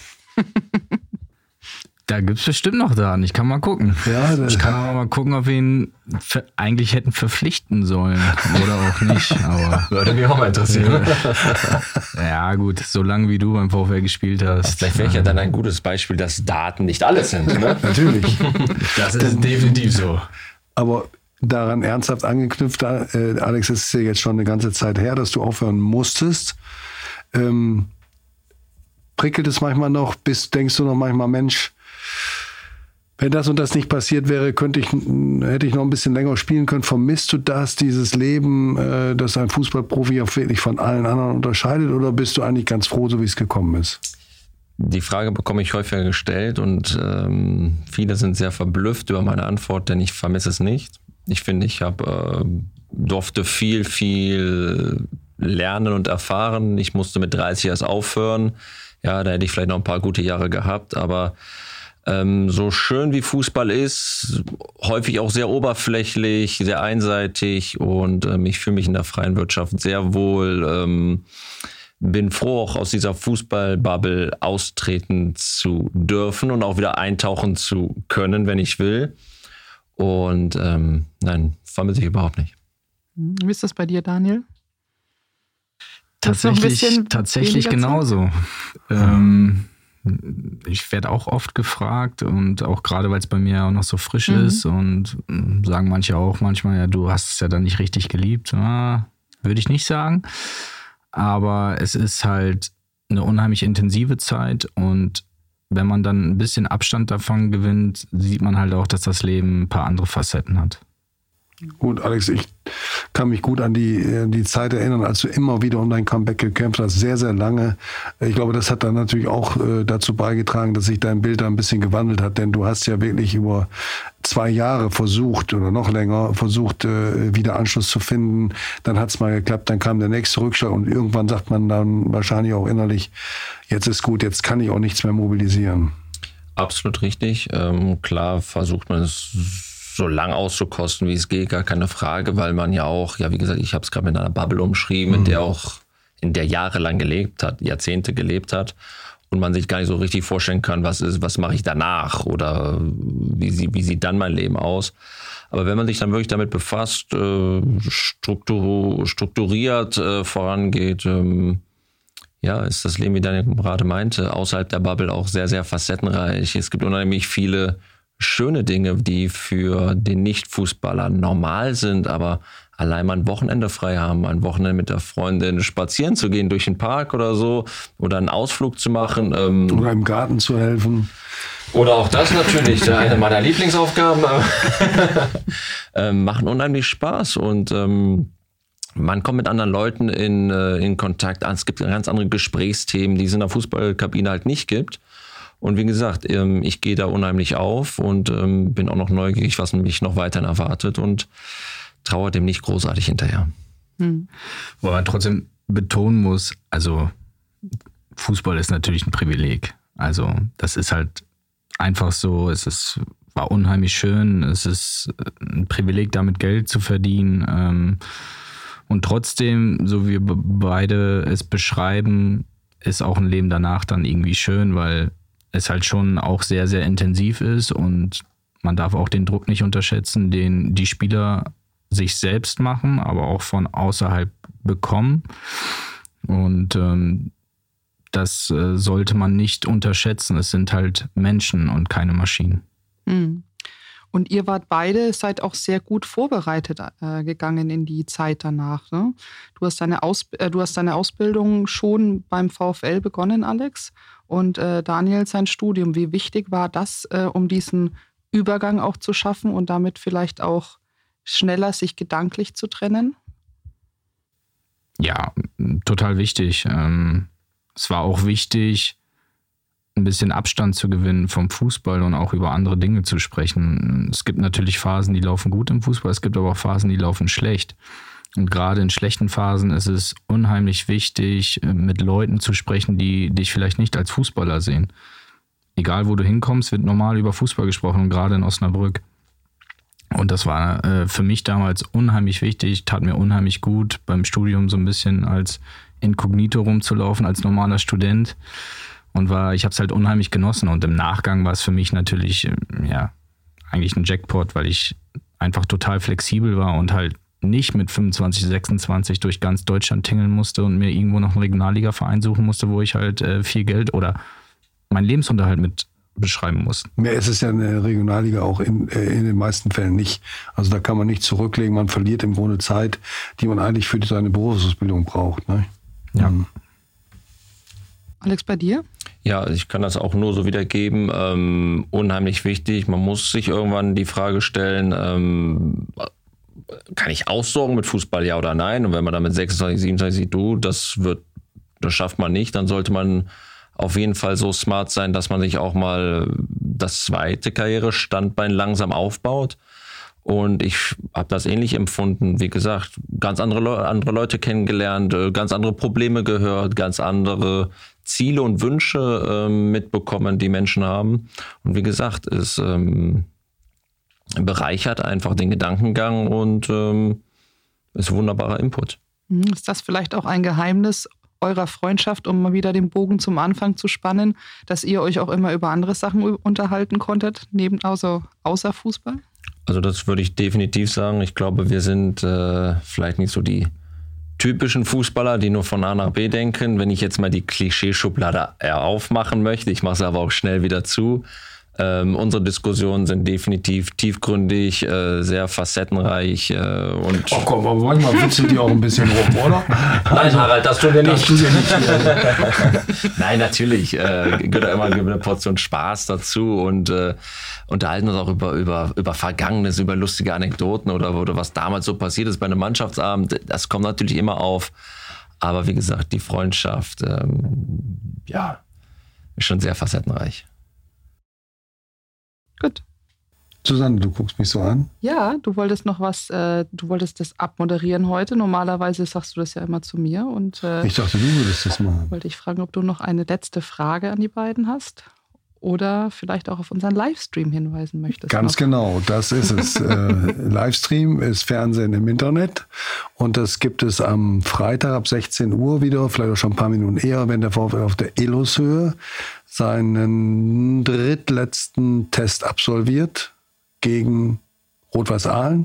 Da gibt es bestimmt noch Daten. Ich kann mal gucken. Ja, ich kann aber mal gucken, ob wir ihn eigentlich hätten verpflichten sollen oder auch nicht. Aber würde mich auch mal interessieren. Ja gut, solange wie du beim VfL gespielt hast. Vielleicht wäre ich ja dann ein gutes Beispiel, dass Daten nicht alles sind. Ne? Natürlich. Das ist definitiv so. Aber daran ernsthaft angeknüpft, Alex, es ist ja jetzt schon eine ganze Zeit her, dass du aufhören musstest. Prickelt es manchmal noch? Denkst du noch manchmal, Mensch, wenn das und das nicht passiert wäre, hätte ich noch ein bisschen länger spielen können. Vermisst du dieses Leben, das ein Fußballprofi auch wirklich von allen anderen unterscheidet? Oder bist du eigentlich ganz froh, so wie es gekommen ist? Die Frage bekomme ich häufiger gestellt und viele sind sehr verblüfft über meine Antwort, denn ich vermisse es nicht. Ich finde, ich durfte viel lernen und erfahren. Ich musste mit 30 erst aufhören. Ja, da hätte ich vielleicht noch ein paar gute Jahre gehabt, aber so schön wie Fußball ist, häufig auch sehr oberflächlich, sehr einseitig und ich fühle mich in der freien Wirtschaft sehr wohl. Bin froh, auch aus dieser Fußballbubble austreten zu dürfen und auch wieder eintauchen zu können, wenn ich will. Und nein, vermisse ich überhaupt nicht. Wie ist das bei dir, Daniel? Tatsächlich genauso. Ich werde auch oft gefragt und auch gerade, weil es bei mir auch noch so frisch ist und sagen manche auch manchmal, ja, du hast es ja dann nicht richtig geliebt. Würde ich nicht sagen. aber es ist halt eine unheimlich intensive Zeit und wenn man dann ein bisschen Abstand davon gewinnt, sieht man halt auch, dass das Leben ein paar andere Facetten hat. Gut, Alex, ich kann mich gut an die Zeit erinnern, als du immer wieder um dein Comeback gekämpft hast, sehr, sehr lange. Ich glaube, das hat dann natürlich auch dazu beigetragen, dass sich dein Bild da ein bisschen gewandelt hat, denn du hast ja wirklich über 2 Jahre versucht oder noch länger versucht, wieder Anschluss zu finden. Dann hat es mal geklappt, dann kam der nächste Rückschlag und irgendwann sagt man dann wahrscheinlich auch innerlich, jetzt ist gut, jetzt kann ich auch nichts mehr mobilisieren. Absolut richtig. Klar versucht man es so lang auszukosten, wie es geht, gar keine Frage, weil man ja auch, wie gesagt, ich habe es gerade mit einer Bubble umschrieben, in der jahrelang gelebt hat, Jahrzehnte gelebt hat und man sich gar nicht so richtig vorstellen kann, was mache ich danach oder wie sieht dann mein Leben aus. Aber wenn man sich dann wirklich damit befasst, strukturiert vorangeht, ist das Leben, wie Daniel gerade meinte, außerhalb der Bubble auch sehr, sehr facettenreich. Es gibt unheimlich viele schöne Dinge, die für den Nicht-Fußballer normal sind, aber allein mal ein Wochenende frei haben, ein Wochenende mit der Freundin spazieren zu gehen durch den Park oder so oder einen Ausflug zu machen. Oder im Garten zu helfen. Oder auch das natürlich, eine meiner Lieblingsaufgaben. Machen unheimlich Spaß und man kommt mit anderen Leuten in Kontakt. Es gibt ganz andere Gesprächsthemen, die es in der Fußballkabine halt nicht gibt. Und wie gesagt, ich gehe da unheimlich auf und bin auch noch neugierig, was mich noch weiterhin erwartet und trauere dem nicht großartig hinterher. Wo man trotzdem betonen muss, also Fußball ist natürlich ein Privileg. Also das ist halt einfach so, war unheimlich schön, es ist ein Privileg, damit Geld zu verdienen. Und trotzdem, so wie wir beide es beschreiben, ist auch ein Leben danach dann irgendwie schön, weil es halt schon auch sehr, sehr intensiv ist und man darf auch den Druck nicht unterschätzen, den die Spieler sich selbst machen, aber auch von außerhalb bekommen. Und das sollte man nicht unterschätzen. Es sind halt Menschen und keine Maschinen. Und ihr seid auch sehr gut vorbereitet gegangen in die Zeit danach. Ne? Du hast deine Ausbildung schon beim VfL begonnen, Alex. Und Daniel sein Studium. Wie wichtig war das, um diesen Übergang auch zu schaffen und damit vielleicht auch schneller sich gedanklich zu trennen? Ja, total wichtig. Es war auch wichtig, ein bisschen Abstand zu gewinnen vom Fußball und auch über andere Dinge zu sprechen. Es gibt natürlich Phasen, die laufen gut im Fußball, es gibt aber auch Phasen, die laufen schlecht. Und gerade in schlechten Phasen ist es unheimlich wichtig, mit Leuten zu sprechen, die dich vielleicht nicht als Fußballer sehen. Egal, wo du hinkommst, wird normal über Fußball gesprochen und gerade in Osnabrück. Und das war für mich damals unheimlich wichtig, tat mir unheimlich gut, beim Studium so ein bisschen als Inkognito rumzulaufen, als normaler Student. Und ich habe es halt unheimlich genossen. Und im Nachgang war es für mich natürlich eigentlich ein Jackpot, weil ich einfach total flexibel war und halt nicht mit 25, 26 durch ganz Deutschland tingeln musste und mir irgendwo noch einen Regionalliga-Verein suchen musste, wo ich halt viel Geld oder meinen Lebensunterhalt mit beschreiben muss. Mehr ist es ja in der Regionalliga auch in den meisten Fällen nicht. Also da kann man nicht zurücklegen. Man verliert im Grunde Zeit, die man eigentlich für seine Berufsausbildung braucht. Ne? Ja. Alex, bei dir? Ja, ich kann das auch nur so wiedergeben. Unheimlich wichtig. Man muss sich irgendwann die Frage stellen, kann ich aussorgen mit Fußball, ja oder nein? Und wenn man dann mit 26, 27 sieht, das schafft man nicht, dann sollte man auf jeden Fall so smart sein, dass man sich auch mal das zweite Karrierestandbein langsam aufbaut. Und ich habe das ähnlich empfunden. Wie gesagt, ganz andere Leute kennengelernt, ganz andere Probleme gehört, ganz andere Ziele und Wünsche mitbekommen, die Menschen haben. Und wie gesagt, es bereichert einfach den Gedankengang und ist wunderbarer Input. Ist das vielleicht auch ein Geheimnis eurer Freundschaft, um mal wieder den Bogen zum Anfang zu spannen, dass ihr euch auch immer über andere Sachen unterhalten konntet, außer Fußball? Also das würde ich definitiv sagen. Ich glaube, wir sind vielleicht nicht so die typischen Fußballer, die nur von A nach B denken. Wenn ich jetzt mal die Klischeeschublade aufmachen möchte, ich mache es aber auch schnell wieder zu. Unsere Diskussionen sind definitiv tiefgründig, sehr facettenreich. Und oh komm, aber manchmal witzeln die auch ein bisschen rum, oder? Nein, Harald, das tun wir nicht. Das tun wir nicht. Nein, natürlich gehört immer eine Portion Spaß dazu und unterhalten uns auch über Vergangenes, über lustige Anekdoten oder was damals so passiert ist bei einem Mannschaftsabend. Das kommt natürlich immer auf. Aber wie gesagt, die Freundschaft, ist schon sehr facettenreich. Gut. Susanne, du guckst mich so an. Ja, du wolltest noch was, du wolltest das abmoderieren heute. Normalerweise sagst du das ja immer zu mir. Und Ich dachte, du würdest das machen. wollte ich fragen, ob du noch eine letzte Frage an die beiden hast oder vielleicht auch auf unseren Livestream hinweisen möchtest. Ganz noch. genau, das ist es. Livestream ist Fernsehen im Internet und das gibt es am Freitag ab 16 Uhr wieder, vielleicht auch schon ein paar Minuten eher, wenn der VfL auf der Eloshöhe seinen drittletzten Test absolviert gegen Rot-Weiß Aalen.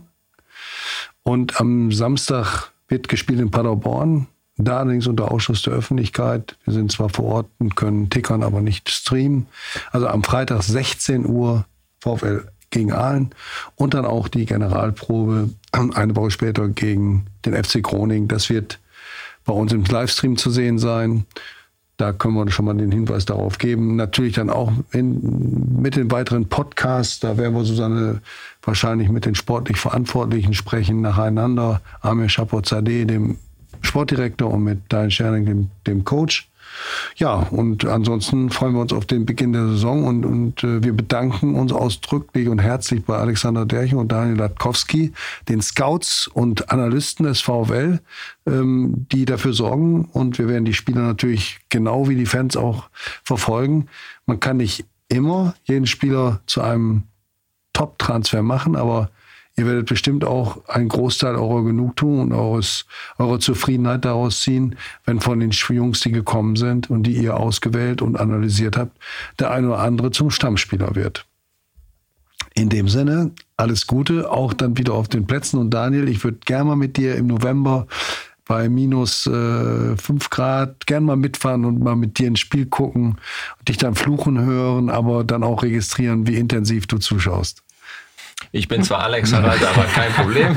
Und am Samstag wird gespielt in Paderborn, da allerdings unter Ausschluss der Öffentlichkeit. Wir sind zwar vor Ort und können tickern, aber nicht streamen. Also am Freitag 16 Uhr VfL gegen Aalen und dann auch die Generalprobe eine Woche später gegen den FC Groningen. Das wird bei uns im Livestream zu sehen sein. Da können wir schon mal den Hinweis darauf geben. Natürlich dann auch mit den weiteren Podcasts. Da werden wir Susanne wahrscheinlich mit den sportlich Verantwortlichen sprechen, nacheinander. Amir Chaporzadeh, dem Sportdirektor, und mit Daniel Scherning, dem Coach. Ja, und ansonsten freuen wir uns auf den Beginn der Saison und wir bedanken uns ausdrücklich und herzlich bei Alexander Derchen und Daniel Latkowski, den Scouts und Analysten des VfL, die dafür sorgen, und wir werden die Spieler natürlich genau wie die Fans auch verfolgen. Man kann nicht immer jeden Spieler zu einem Top-Transfer machen, aber ihr werdet bestimmt auch einen Großteil eurer Genugtuung und eurer Zufriedenheit daraus ziehen, wenn von den Jungs, die gekommen sind und die ihr ausgewählt und analysiert habt, der eine oder andere zum Stammspieler wird. In dem Sinne, alles Gute, auch dann wieder auf den Plätzen. Und Daniel, ich würde gerne mal mit dir im November bei minus 5 Grad gern mal mitfahren und mal mit dir ein Spiel gucken, dich dann fluchen hören, aber dann auch registrieren, wie intensiv du zuschaust. Ich bin zwar Alex Harald, aber kein Problem.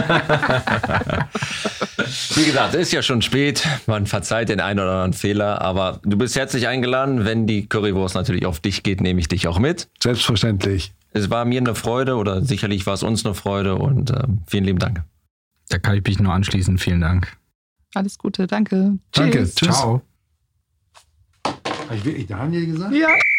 Wie gesagt, es ist ja schon spät. Man verzeiht den einen oder anderen Fehler. Aber du bist herzlich eingeladen. Wenn die Currywurst natürlich auf dich geht, nehme ich dich auch mit. Selbstverständlich. Es war mir eine Freude oder sicherlich war es uns eine Freude. Und vielen lieben Dank. Da kann ich mich nur anschließen. Vielen Dank. Alles Gute, danke. Danke, Tschüss. tschüss. Ciao. Habe ich wirklich Daniel gesagt? Ja.